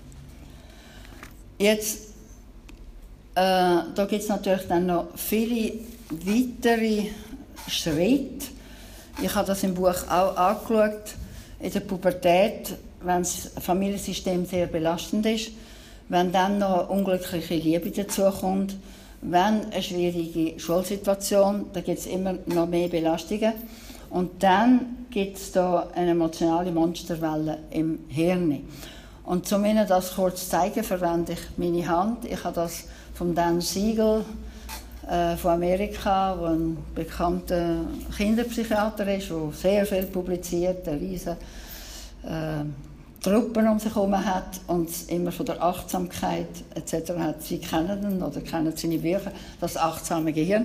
Jetzt, äh, da gibt es natürlich dann noch viele weitere Schritte. Ich habe das im Buch auch angeschaut. In der Pubertät, wenn das Familiensystem sehr belastend ist, wenn dann noch unglückliche Liebe dazukommt, wenn eine schwierige Schulsituation, da gibt es immer noch mehr Belastungen. Und dann gibt es da eine emotionale Monsterwelle im Hirn. Und um Ihnen das kurz zu zeigen, verwende ich meine Hand. Ich habe das von Dan Siegel äh, von Amerika, der ein bekannter Kinderpsychiater ist, der sehr viel publiziert, eine riesige äh, Truppen um sich herum hat und immer von der Achtsamkeit et cetera hat. Sie kennen ihn oder kennen seine Bücher, das achtsame Gehirn.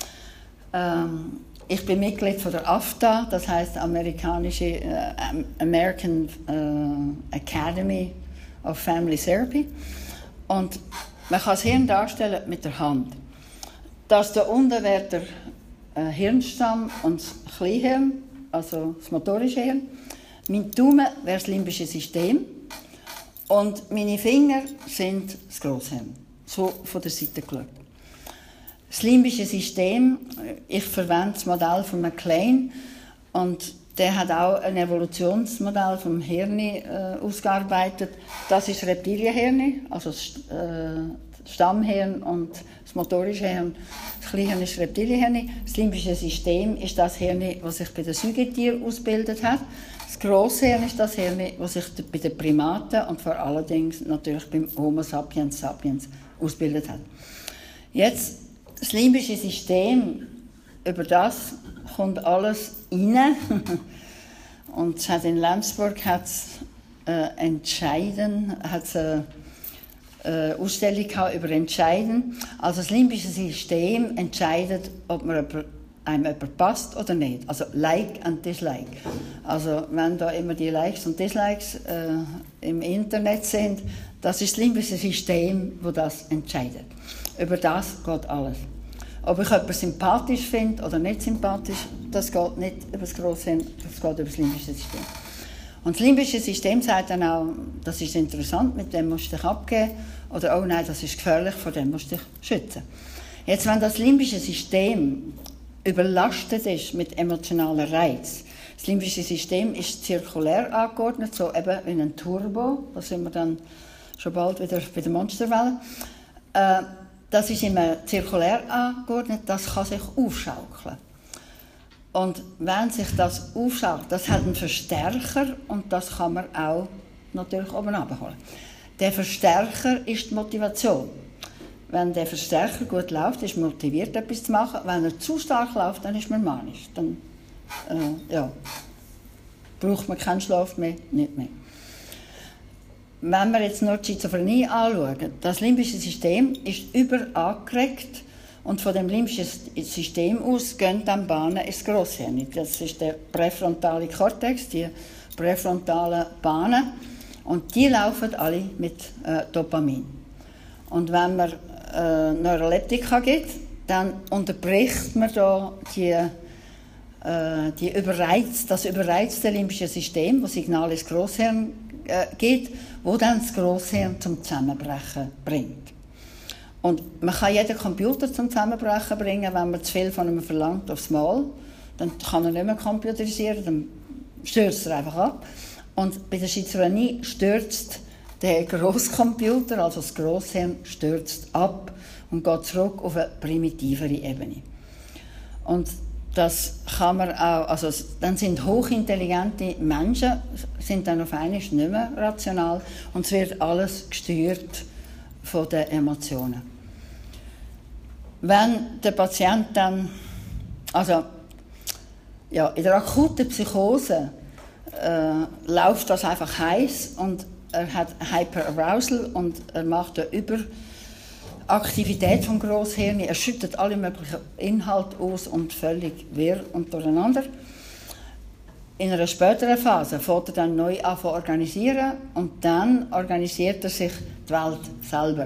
Ähm, ich bin Mitglied von der A F T A, das heißt amerikanische äh, American äh, Academy of Family Therapy. Und man kann das Hirn darstellen mit der Hand. Das da unten wäre der äh, Hirnstamm und das Kleinhirn, also das motorische Hirn. Mein Daumen wäre das limbische System und meine Finger sind das Grosshirn. So von der Seite geschaut. Das limbische System, ich verwende das Modell von McLean und der hat auch ein Evolutionsmodell vom Hirn äh, ausgearbeitet. Das ist das Reptilienhirn, also das äh, Stammhirn und das motorische Hirn. Das Kleinhirn ist das Reptilienhirn. Das limbische System ist das Hirn, das sich bei den Säugetieren ausgebildet hat. Das Grosshirn ist das Hirn, das sich bei den Primaten und vor allem natürlich beim Homo sapiens sapiens ausgebildet hat. Jetzt, das limbische System, über das kommt alles rein. Und es hat in Lenzburg hat's, äh, Entscheiden, hat's eine äh, Ausstellung über Entscheiden. Also das limbische System entscheidet, ob man einem jemand passt oder nicht. Also Like and Dislike. Also wenn da immer die Likes und Dislikes äh, im Internet sind, das ist das limbische System, das das entscheidet. Über das geht alles. Ob ich jemanden sympathisch finde oder nicht sympathisch, das geht nicht über das Grosshirn, das geht über das limbische System. Und das limbische System sagt dann auch, das ist interessant, mit dem musst du dich abgeben, oder oh nein, das ist gefährlich, vor dem musst du dich schützen. Jetzt, wenn das limbische System überlastet ist mit emotionalen Reiz, das limbische System ist zirkulär angeordnet, so eben wie ein Turbo, da sind wir dann schon bald wieder bei der Monsterwelle. Äh, Das ist immer zirkulär angeordnet, das kann sich aufschaukeln. Und wenn sich das aufschaut, das hat einen Verstärker und das kann man auch natürlich oben abholen. Der Verstärker ist die Motivation. Wenn der Verstärker gut läuft, ist man motiviert, etwas zu machen. Wenn er zu stark läuft, dann ist man manisch. Dann äh, ja, braucht man keinen Schlaf mehr, nicht mehr. Wenn wir jetzt nur die Schizophrenie anschauen, das limbische System ist überangeregt und von dem limbischen System aus gehen dann Bahnen ins Grosshirn. Das ist der präfrontale Kortex, die präfrontalen Bahnen, und die laufen alle mit äh, Dopamin. Und wenn man äh, Neuroleptika gibt, dann unterbricht man da die, äh, die überreiz, das überreizte limbische System, das Signale ins Grosshirn äh, gibt, wo dann das Grosshirn zum Zusammenbrechen bringt. Und man kann jeden Computer zum Zusammenbrechen bringen, wenn man zu viel von ihm verlangt aufs Mal. Dann kann er nicht mehr computerisieren, dann stürzt er einfach ab. Und bei der Schizophrenie stürzt der Grosscomputer, also das Grosshirn, stürzt ab und geht zurück auf eine primitivere Ebene. Und das kann man auch, also dann sind hochintelligente Menschen sind dann auf einmal nicht mehr rational und es wird alles gesteuert von den Emotionen. Wenn der Patient dann, also ja, in der akuten Psychose äh, läuft das einfach heiß und er hat Hyperarousal und er macht eine Überaktivität vom Grosshirn, er schüttet alle möglichen Inhalte aus und völlig wirr und durcheinander. In einer späteren Phase fängt er dann neu an zu organisieren und dann organisiert er sich die Welt selber.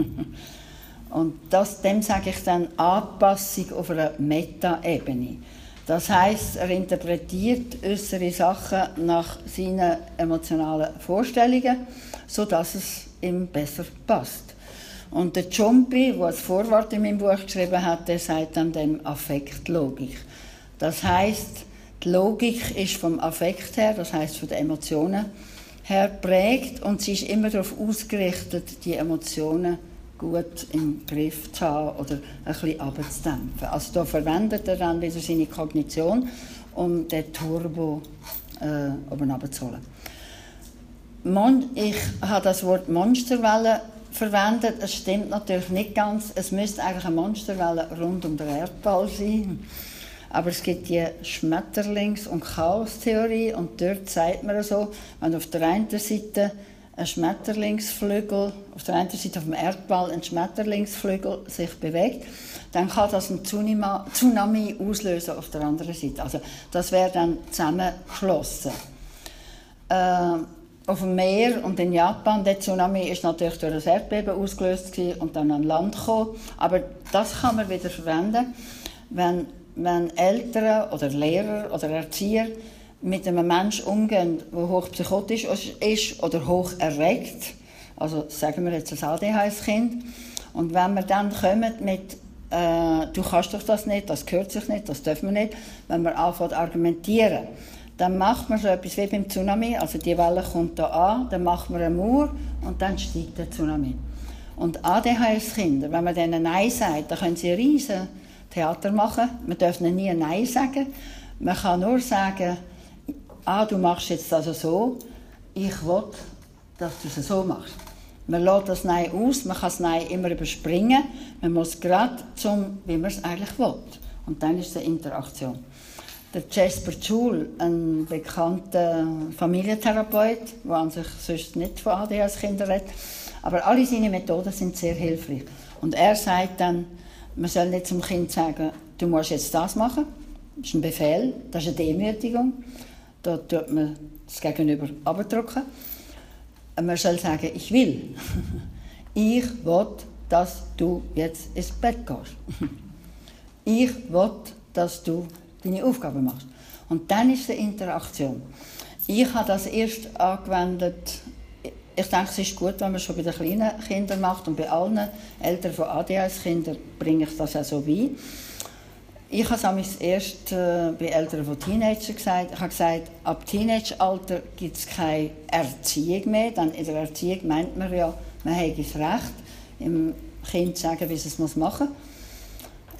Und das, dem sage ich dann Anpassung auf einer Meta-Ebene. Das heisst, er interpretiert äußere Sachen nach seinen emotionalen Vorstellungen, sodass es ihm besser passt. Und der Jumpy, der das Vorwort in meinem Buch geschrieben hat, der sagt dann dem Affektlogik. Das heisst, die Logik ist vom Affekt her, das heisst von den Emotionen her, prägt und sie ist immer darauf ausgerichtet, die Emotionen gut im Griff zu haben oder ein bisschen runterzudämpfen. Also da verwendet er dann wieder seine Kognition, um den Turbo äh, oben runterzuholen. Mon- ich habe das Wort Monsterwelle verwendet. Es stimmt natürlich nicht ganz. Es müsste eigentlich eine Monsterwelle rund um den Erdball sein. Aber es gibt die Schmetterlings- und Chaostheorie und dort sagt man so, wenn auf der einen Seite ein Schmetterlingsflügel, auf der einen Seite auf dem Erdball ein Schmetterlingsflügel sich bewegt, dann kann das einen Tsunami auslösen auf der anderen Seite. Also das wäre dann zusammengeschlossen. Äh, auf dem Meer und in Japan, der Tsunami ist natürlich durch das Erdbeben ausgelöst und dann an Land gekommen. Aber das kann man wieder verwenden, wenn, wenn Eltern oder Lehrer oder Erzieher mit einem Menschen umgehen, der hochpsychotisch ist oder hoch erregt, also sagen wir jetzt ein A D H S-Kind, und wenn wir dann kommen mit äh, «Du kannst doch das nicht, das gehört sich nicht, das dürfen wir nicht», wenn wir anfangen zu argumentieren, dann macht man so etwas wie beim Tsunami, also die Welle kommt hier an, dann macht man eine Mauer und dann steigt der Tsunami. Und A D H S-Kinder, wenn man denen «Nein» sagt, dann können sie ein riesen Theater machen, man darf ihnen nie «Nein» sagen, man kann nur sagen, ah, du machst jetzt also so, ich will, dass du es so machst. Man lässt das Nein aus, man kann das Nein immer überspringen, man muss gerade zum, wie man es eigentlich will. Und dann ist es eine Interaktion. Der Jasper Juhl, ein bekannter Familientherapeut, der an sich sonst nicht von A D H S-Kindern redet, aber alle seine Methoden sind sehr hilfreich. Und er sagt dann, man soll nicht zum Kind sagen, du musst jetzt das machen, das ist ein Befehl, das ist eine Demütigung. Da tut man das Gegenüber abdrücken. Man soll sagen, ich will. Ich will, dass du jetzt ins Bett gehst. Ich will, dass du deine Aufgaben machst. Und dann ist es eine Interaktion. Ich habe das erst angewendet, ich denke, es ist gut, wenn man es schon bei den kleinen Kindern macht, und bei allen Eltern von A D H S-Kindern bringe ich das auch so bei. Ich habe es erst äh, bei Eltern von Teenagern gesagt. Ich habe gesagt, ab Teenageralter gibt es keine Erziehung mehr. Dann in der Erziehung meint man ja, man habe das Recht, dem Kind zu sagen, wie es es machen muss.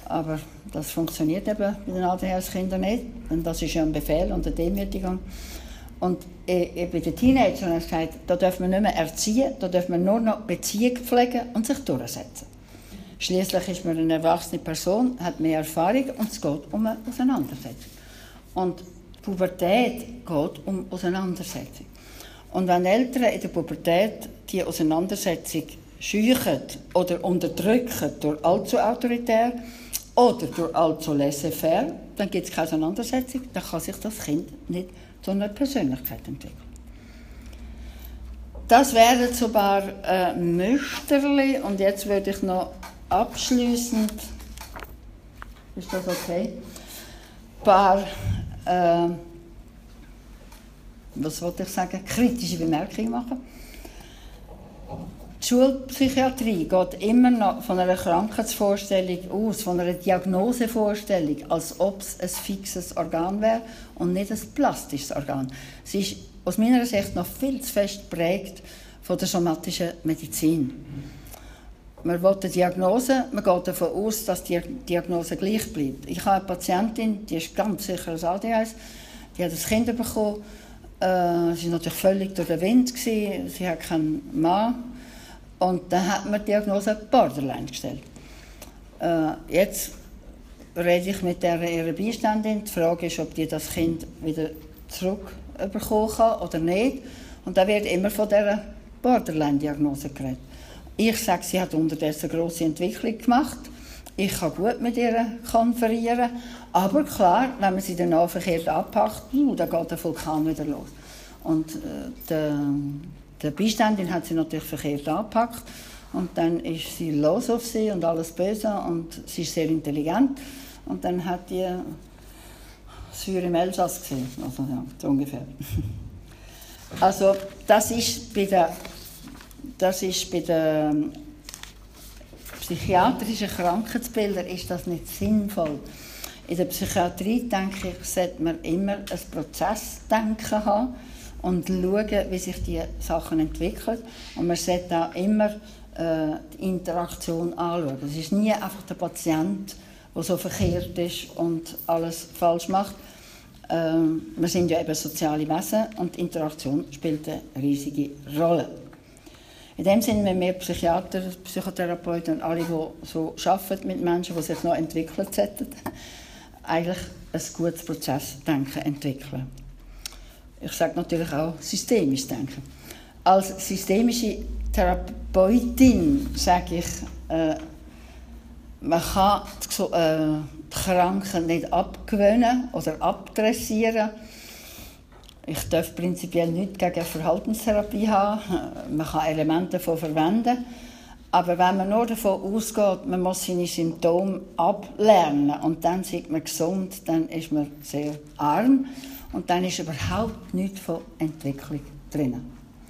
Aber das funktioniert eben bei den A D H S-Kindern nicht, denn das ist ja ein Befehl und eine Demütigung. Und äh, bei den Teenagern habe ich gesagt, da darf man nicht mehr erziehen, da darf man nur noch Beziehung pflegen und sich durchsetzen. Schließlich ist man eine erwachsene Person, hat mehr Erfahrung und es geht um eine Auseinandersetzung. Und Pubertät geht um Auseinandersetzung. Und wenn Eltern in der Pubertät die Auseinandersetzung scheuchen oder unterdrücken durch allzu autoritär oder durch allzu laissez-faire, dann gibt es keine Auseinandersetzung, dann kann sich das Kind nicht zu einer Persönlichkeit entwickeln. Das wären so ein paar äh, Müsterli und jetzt würde ich noch abschliessend, ist das okay, ein paar, äh, was wollte ich sagen, kritische Bemerkungen machen. Die Schulpsychiatrie geht immer noch von einer Krankheitsvorstellung aus, von einer Diagnosevorstellung, als ob es ein fixes Organ wäre und nicht ein plastisches Organ. Sie ist aus meiner Sicht noch viel zu fest geprägt von der somatischen Medizin. Man will eine Diagnose, man geht davon aus, dass die Diagnose gleich bleibt. Ich habe eine Patientin, die ist ganz sicher ein A D H S, die hat ein Kind bekommen, äh, sie war natürlich völlig durch den Wind, gewesen. Sie hat keinen Mann. Und dann hat man die Diagnose Borderline gestellt. Äh, jetzt rede ich mit der, ihrer Beiständin. Die Frage ist, ob die das Kind wieder zurückbekommen kann oder nicht. Und da wird immer von dieser Borderline-Diagnose geredet. Ich sage, sie hat unterdessen eine grosse Entwicklung gemacht. Ich kann gut mit ihr konferieren. Aber klar, wenn man sie danach verkehrt abpackt, uh, dann geht der Vulkan wieder los. Und äh, der, der Beiständin hat sie natürlich verkehrt angepackt. Und dann ist sie los auf sie und alles böse. Und sie ist sehr intelligent. Und dann hat die das Feuer im Elsass gesehen. Also ja, so ungefähr. Also das ist bei der, das ist bei den psychiatrischen Krankheitsbildern ist das nicht sinnvoll. In der Psychiatrie, denke ich, sollte man immer ein Prozessdenken haben und schauen, wie sich die Sachen entwickeln. Und man sollte auch immer äh, die Interaktion anschauen. Es ist nie einfach der Patient, der so verkehrt ist und alles falsch macht. Ähm, wir sind ja eben soziale Wesen und die Interaktion spielt eine riesige Rolle. In dem Sinne, wenn wir Psychiater, Psychotherapeuten und alle, die so arbeiten mit Menschen, die sich noch entwickelt sollten, eigentlich ein gutes Prozessdenken entwickeln. Ich sage natürlich auch systemisch denken. Als systemische Therapeutin sage ich, äh, man kann die, äh, die Kranken nicht abgewöhnen oder abdressieren. Ich darf prinzipiell nichts gegen Verhaltenstherapie haben. Man kann Elemente davon verwenden. Aber wenn man nur davon ausgeht, man muss seine Symptome ablernen und dann ist man gesund, dann ist man sehr arm und dann ist überhaupt nichts von Entwicklung drin.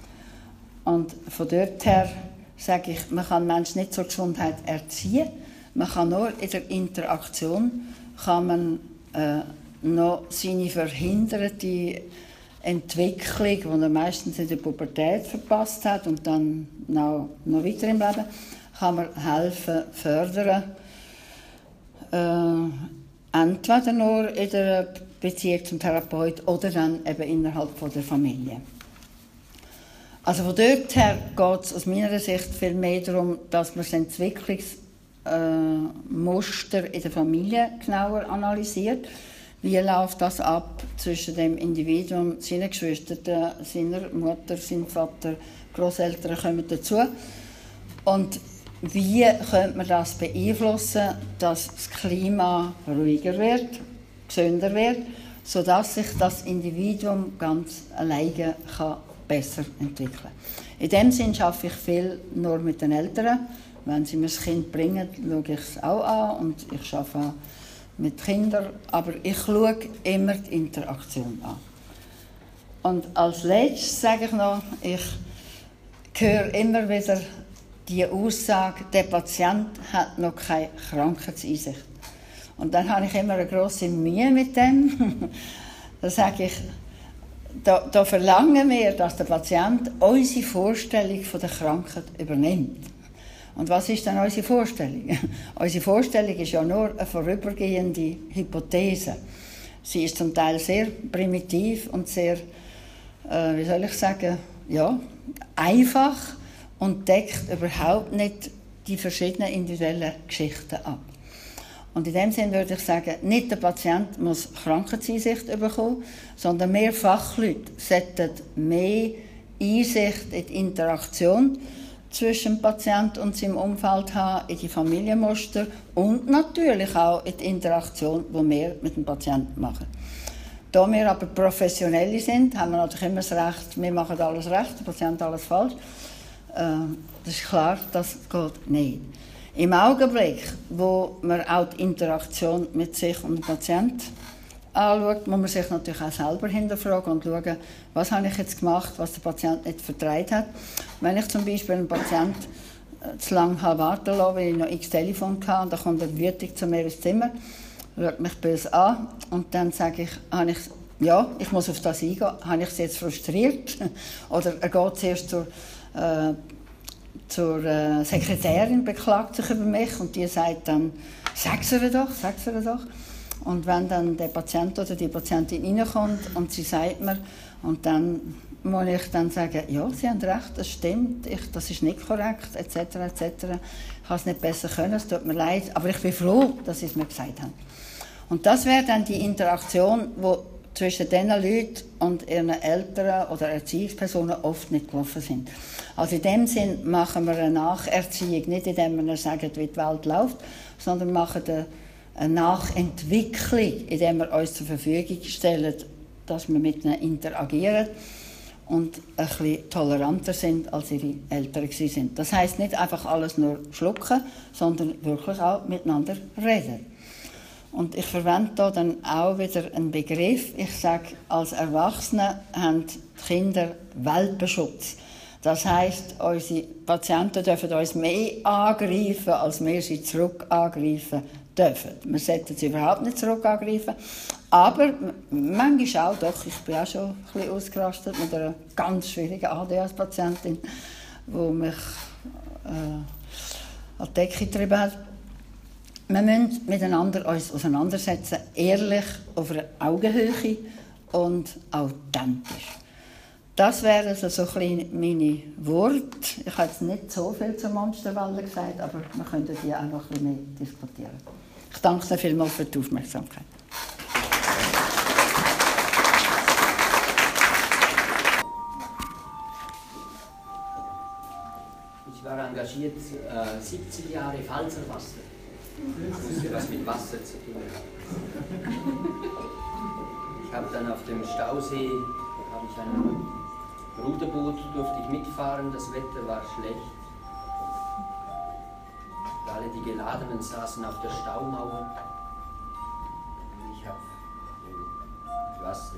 Und von dort her sage ich, man kann Menschen nicht zur Gesundheit erziehen, man kann nur in der Interaktion kann man, äh, noch seine verhinderte Entwicklung, die er meistens in der Pubertät verpasst hat und dann noch, noch weiter im Leben, kann man helfen, fördern. Äh, entweder nur in der Beziehung zum Therapeut oder dann eben innerhalb von der Familie. Also von dort her geht es aus meiner Sicht viel mehr darum, dass man das Entwicklungsmuster äh, in der Familie genauer analysiert. Wie läuft das ab zwischen dem Individuum, seinen Geschwistern, seiner Mutter, seinem Vater, Grosseltern kommen dazu? Und wie könnte man das beeinflussen, dass das Klima ruhiger wird, gesünder wird, sodass sich das Individuum ganz alleine kann besser entwickeln kann? In dem Sinn arbeite ich viel nur mit den Eltern. Wenn sie mir das Kind bringen, schaue ich es auch an und ich arbeite auch mit Kindern, aber ich schaue immer die Interaktion an. Und als Letztes sage ich noch, ich höre immer wieder die Aussage, der Patient hat noch keine Krankheitseinsicht. Und dann habe ich immer eine grosse Mühe mit dem. Da sage ich, da, da verlangen wir, dass der Patient unsere Vorstellung von der Krankheit übernimmt. Und was ist dann unsere Vorstellung? Unsere Vorstellung ist ja nur eine vorübergehende Hypothese. Sie ist zum Teil sehr primitiv und sehr, äh, wie soll ich sagen, ja, einfach und deckt überhaupt nicht die verschiedenen individuellen Geschichten ab. Und in dem Sinne würde ich sagen, nicht der Patient muss Krankheitseinsicht bekommen, sondern mehr Fachleute sollten mehr Einsicht in die Interaktion zwischen dem Patienten und seinem Umfeld haben, in die Familienmuster und natürlich auch in die Interaktion, die wir mit dem Patienten machen. Da wir aber Professionelle sind, haben wir natürlich immer das Recht, wir machen alles recht, der Patient alles falsch. Äh, das ist klar, das geht nicht. Im Augenblick, wo man auch die Interaktion mit sich und dem Patienten anschaut, muss man sich natürlich auch selber hinterfragen und schauen, was habe ich jetzt gemacht, was der Patient nicht vertragen hat. Wenn ich zum Beispiel einen Patienten zu lange habe warten lassen, weil ich noch x Telefon hatte, und dann kommt er wütig zu mir ins Zimmer, schaut mich böse an und dann sage ich, habe ich, ja, ich muss auf das eingehen, habe ich es jetzt frustriert? Oder er geht zuerst zur, äh, zur äh, Sekretärin, beklagt sich über mich und die sagt dann, sag's ihr doch, sag's ihr doch. Und wenn dann der Patient oder die Patientin reinkommt und sie sagt mir, und dann muss ich dann sagen, ja, Sie haben recht, das stimmt, ich, das ist nicht korrekt, et cetera et cetera. Ich habe es nicht besser können, es tut mir leid, aber ich bin froh, dass Sie es mir gesagt haben. Und das wäre dann die Interaktion, die zwischen diesen Leuten und ihren Eltern oder Erziehungspersonen oft nicht gelaufen sind. Also in dem Sinn machen wir eine Nacherziehung, nicht indem wir sagen, wie die Welt läuft, sondern machen eine Nachentwicklung, indem wir uns zur Verfügung stellen, dass wir mit ihnen interagieren und ein bisschen toleranter sind, als ihre Eltern waren. Das heisst nicht einfach alles nur schlucken, sondern wirklich auch miteinander reden. Und ich verwende da dann auch wieder einen Begriff. Ich sage, als Erwachsene haben die Kinder Welpenschutz. Das heisst, unsere Patienten dürfen uns mehr angreifen, als wir sie zurück angreifen dürfen. Wir sollten sie überhaupt nicht zurück angreifen. Aber manchmal auch, doch, ich bin auch schon ein bisschen ausgerastet mit einer ganz schwierigen A D H S-Patientin, die mich äh, an die Decke getrieben hat. Wir müssen miteinander uns auseinandersetzen, ehrlich, auf einer Augenhöhe und authentisch. Das wären also so kleine meine Worte. Ich habe jetzt nicht so viel zur Monsterwelle gesagt, aber wir könnten die auch noch ein bisschen mehr diskutieren. Ich danke Ihnen vielmals für die Aufmerksamkeit. Ich war engagiert äh, siebzig Jahre Falserwasser. Das wusste, was mit Wasser zu tun hat. Ich habe dann auf dem Stausee, habe ich ein Ruderboot, durfte ich mitfahren, das Wetter war schlecht. Alle die Geladenen saßen auf der Staumauer und ich habe im Wasser.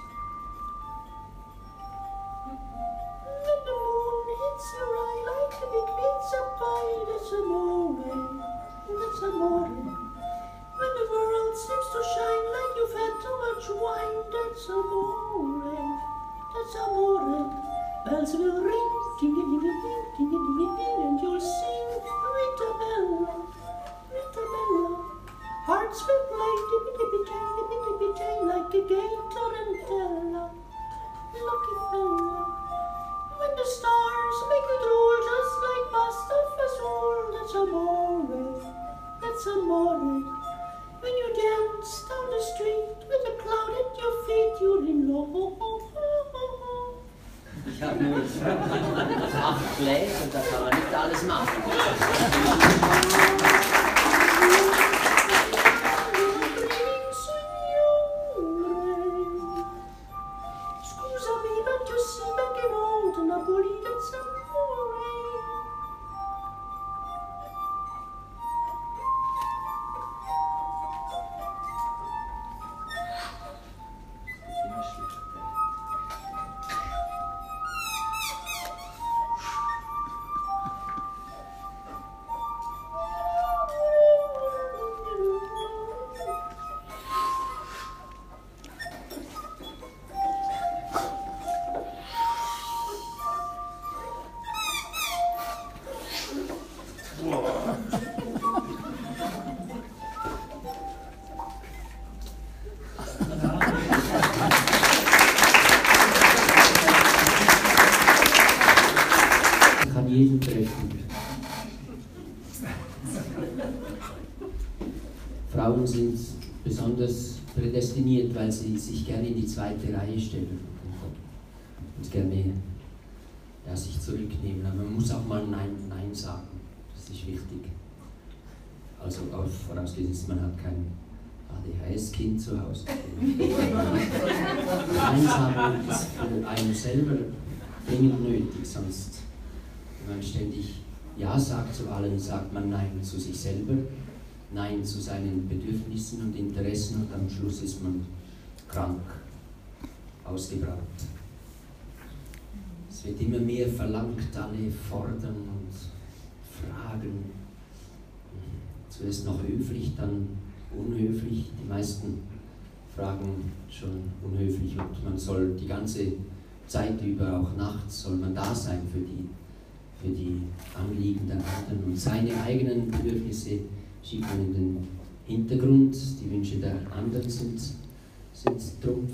When the moon hits your eye like a big pizza pie, that's amore, that's amore. When the world seems to shine like you've had too much wine, that's amore, that's amore. Bells will ring, ding-a-ding-a-ding, ding-a-ding-a-ding, and you'll sing Rita Bella, Rita Bella. Hearts will play, dippy-dippy-tay, dippy-dippy-tay, like a gay tarantella. Lucky fella. When the stars make it roll just like pasta fazool, that's amore, that's amore. When you dance down the street with a cloud at your feet, you're in love. Ich habe nur acht Gläser, da kann man nicht alles machen. Kann jeden treffen. Frauen sind besonders prädestiniert, weil sie sich gerne in die zweite Reihe stellen und gerne ja, sich zurücknehmen. Aber man muss auch mal Nein, Nein sagen. Das ist wichtig. Also auch vorausgesetzt, man hat kein A D H S-Kind zu Hause. Nein sagen ist für einen selber dringend nötig, sonst, wenn man ständig Ja sagt zu allem, sagt man Nein zu sich selber, Nein zu seinen Bedürfnissen und Interessen und am Schluss ist man krank, ausgebrannt. Es wird immer mehr verlangt, alle fordern und fragen. Zuerst noch höflich, dann unhöflich. Die meisten fragen schon unhöflich und man soll die ganze Zeit über, auch nachts, soll man da sein für die, für die Anliegen der anderen. Und seine eigenen Bedürfnisse schiebt man in den Hintergrund. Die Wünsche der anderen sind, sind Trumpf.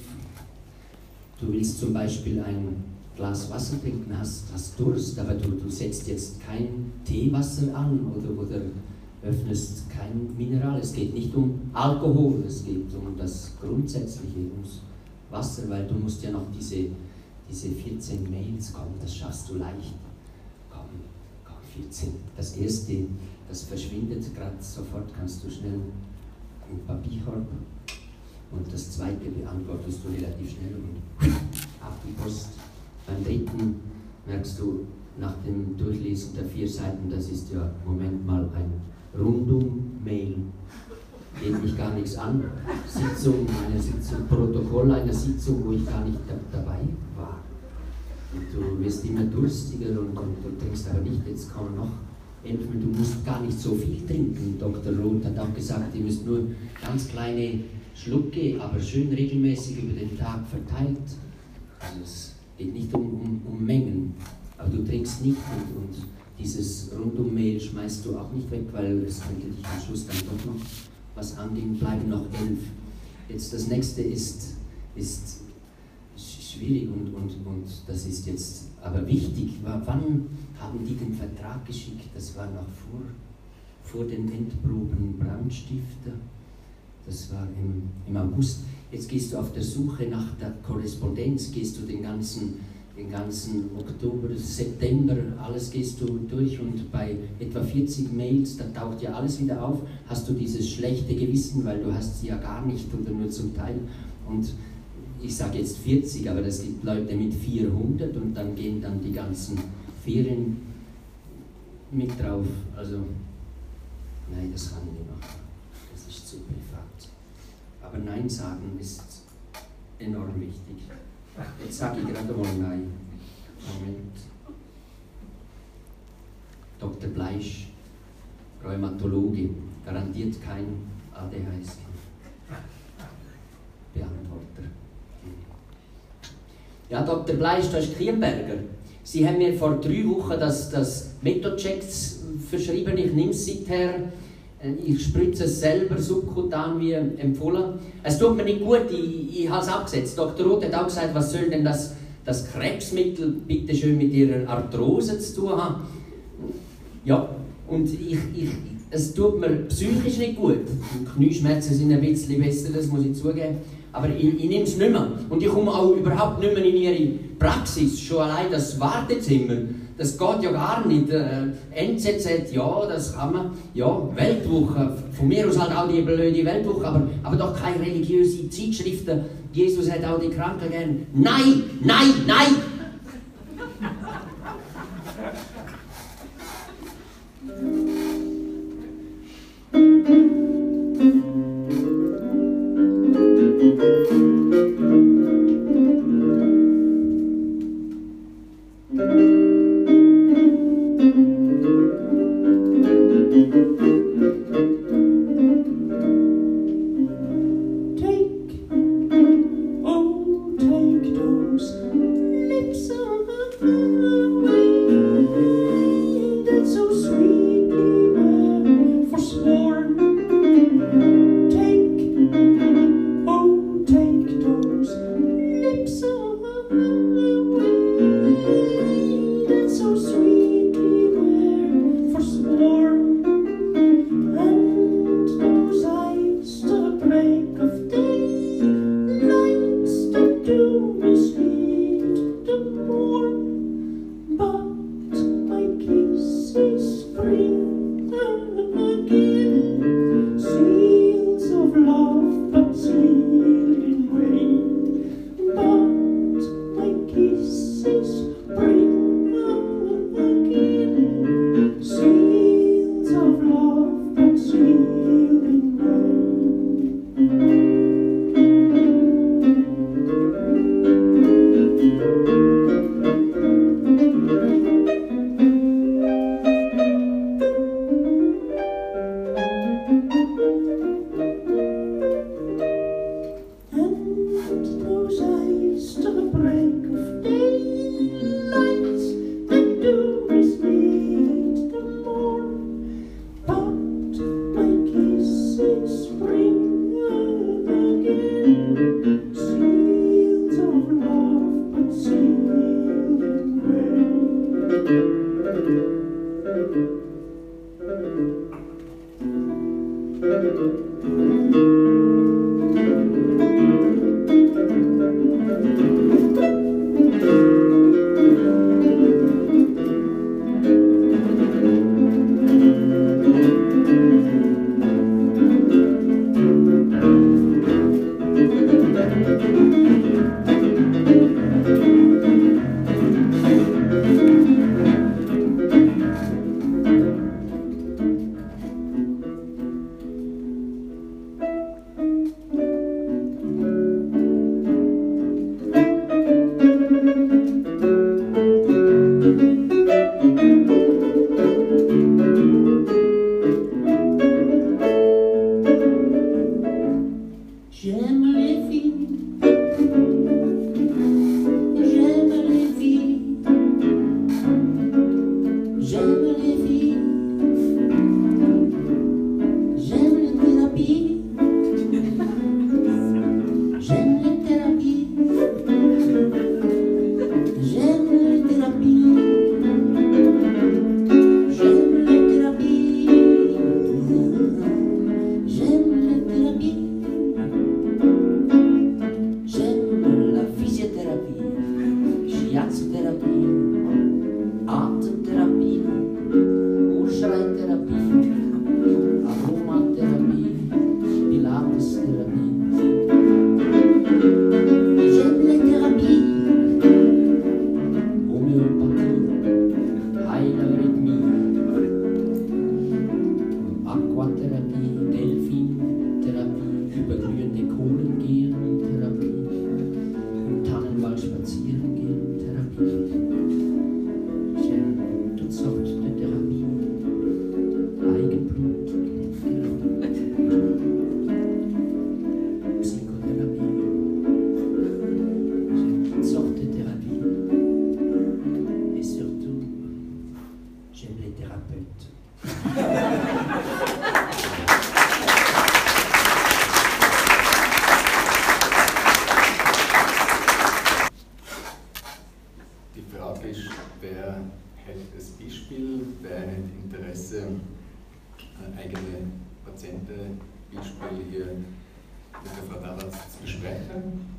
Du willst zum Beispiel ein Glas Wasser trinken, hast, hast Durst, aber du, du setzt jetzt kein Teewasser an oder, oder öffnest kein Mineral. Es geht nicht um Alkohol, es geht um das Grundsätzliche, ums Wasser, weil du musst ja noch diese, diese vierzehn Mails kommen, das schaffst du leicht. Komm, komm, vierzehn. Das erste, das verschwindet gerade sofort, kannst du schnell im Papierkorb. Und das zweite beantwortest du relativ schnell und ab die Post. Beim dritten merkst du nach dem Durchlesen der vier Seiten, das ist ja, Moment mal, ein Rundum-Mail. Geht mich gar nichts an. Sitzung, eine Sitzung, Protokoll einer Sitzung, wo ich gar nicht da, dabei war. Und du wirst immer durstiger und, und du trinkst aber nicht, jetzt kommen noch elf Minuten, du musst gar nicht so viel trinken. Doktor Roth hat auch gesagt, ihr müsst nur ganz kleine Schlucke, aber schön regelmäßig über den Tag verteilt. Also es geht nicht um, um, um Mengen, aber du trinkst nicht und, und dieses Rundum-Mail schmeißt du auch nicht weg, weil es könnte dich am Schluss dann doch noch was angehen, bleiben noch elf. Jetzt das nächste ist, ist schwierig und, und, und das ist jetzt aber wichtig. Wann haben die den Vertrag geschickt? Das war noch vor, vor den Endproben Brandstifter. Das war im, im August. Jetzt gehst du auf der Suche nach der Korrespondenz, gehst du den ganzen, den ganzen Oktober, September, alles gehst du durch und bei etwa vierzig Mails, da taucht ja alles wieder auf, hast du dieses schlechte Gewissen, weil du hast sie ja gar nicht oder nur zum Teil. Und ich sage jetzt vierzig, aber es gibt Leute mit vierhundert und dann gehen dann die ganzen Ferien mit drauf. Also, nein, das kann ich nicht machen. Das ist zu privat. Aber Nein sagen ist enorm wichtig. Jetzt sage ich gerade mal Nein. Moment. Doktor Bleisch, Rheumatologe, garantiert kein A D H S-Kind. Beantworter. Ja, Doktor Bleisch, das ist Kienberger. Sie haben mir vor drei Wochen das, das Methochex verschrieben, ich nehme es seither. Ich spritze es selber subkutan wie empfohlen. Es tut mir nicht gut, ich, ich habe es abgesetzt. Doktor Roth hat auch gesagt, was soll denn das, das Krebsmittel bitte schön mit Ihrer Arthrose zu tun haben. Ja, und ich, ich, es tut mir psychisch nicht gut. Knieschmerzen sind ein bisschen besser, das muss ich zugeben. Aber ich, ich nehme es nicht mehr. Und ich komme auch überhaupt nicht mehr in Ihre Praxis. Schon allein das Wartezimmer. Das geht ja gar nicht. Äh, N Z Z, ja, das kann man. Ja, Weltwoche, von mir aus halt auch die blöde Weltwoche, aber, aber doch keine religiöse Zeitschriften. Jesus hat auch die Kranken gern. Nein, nein, nein! Take, oh, take those Patientenbeispiele hier mit der Frau Daratz zu besprechen.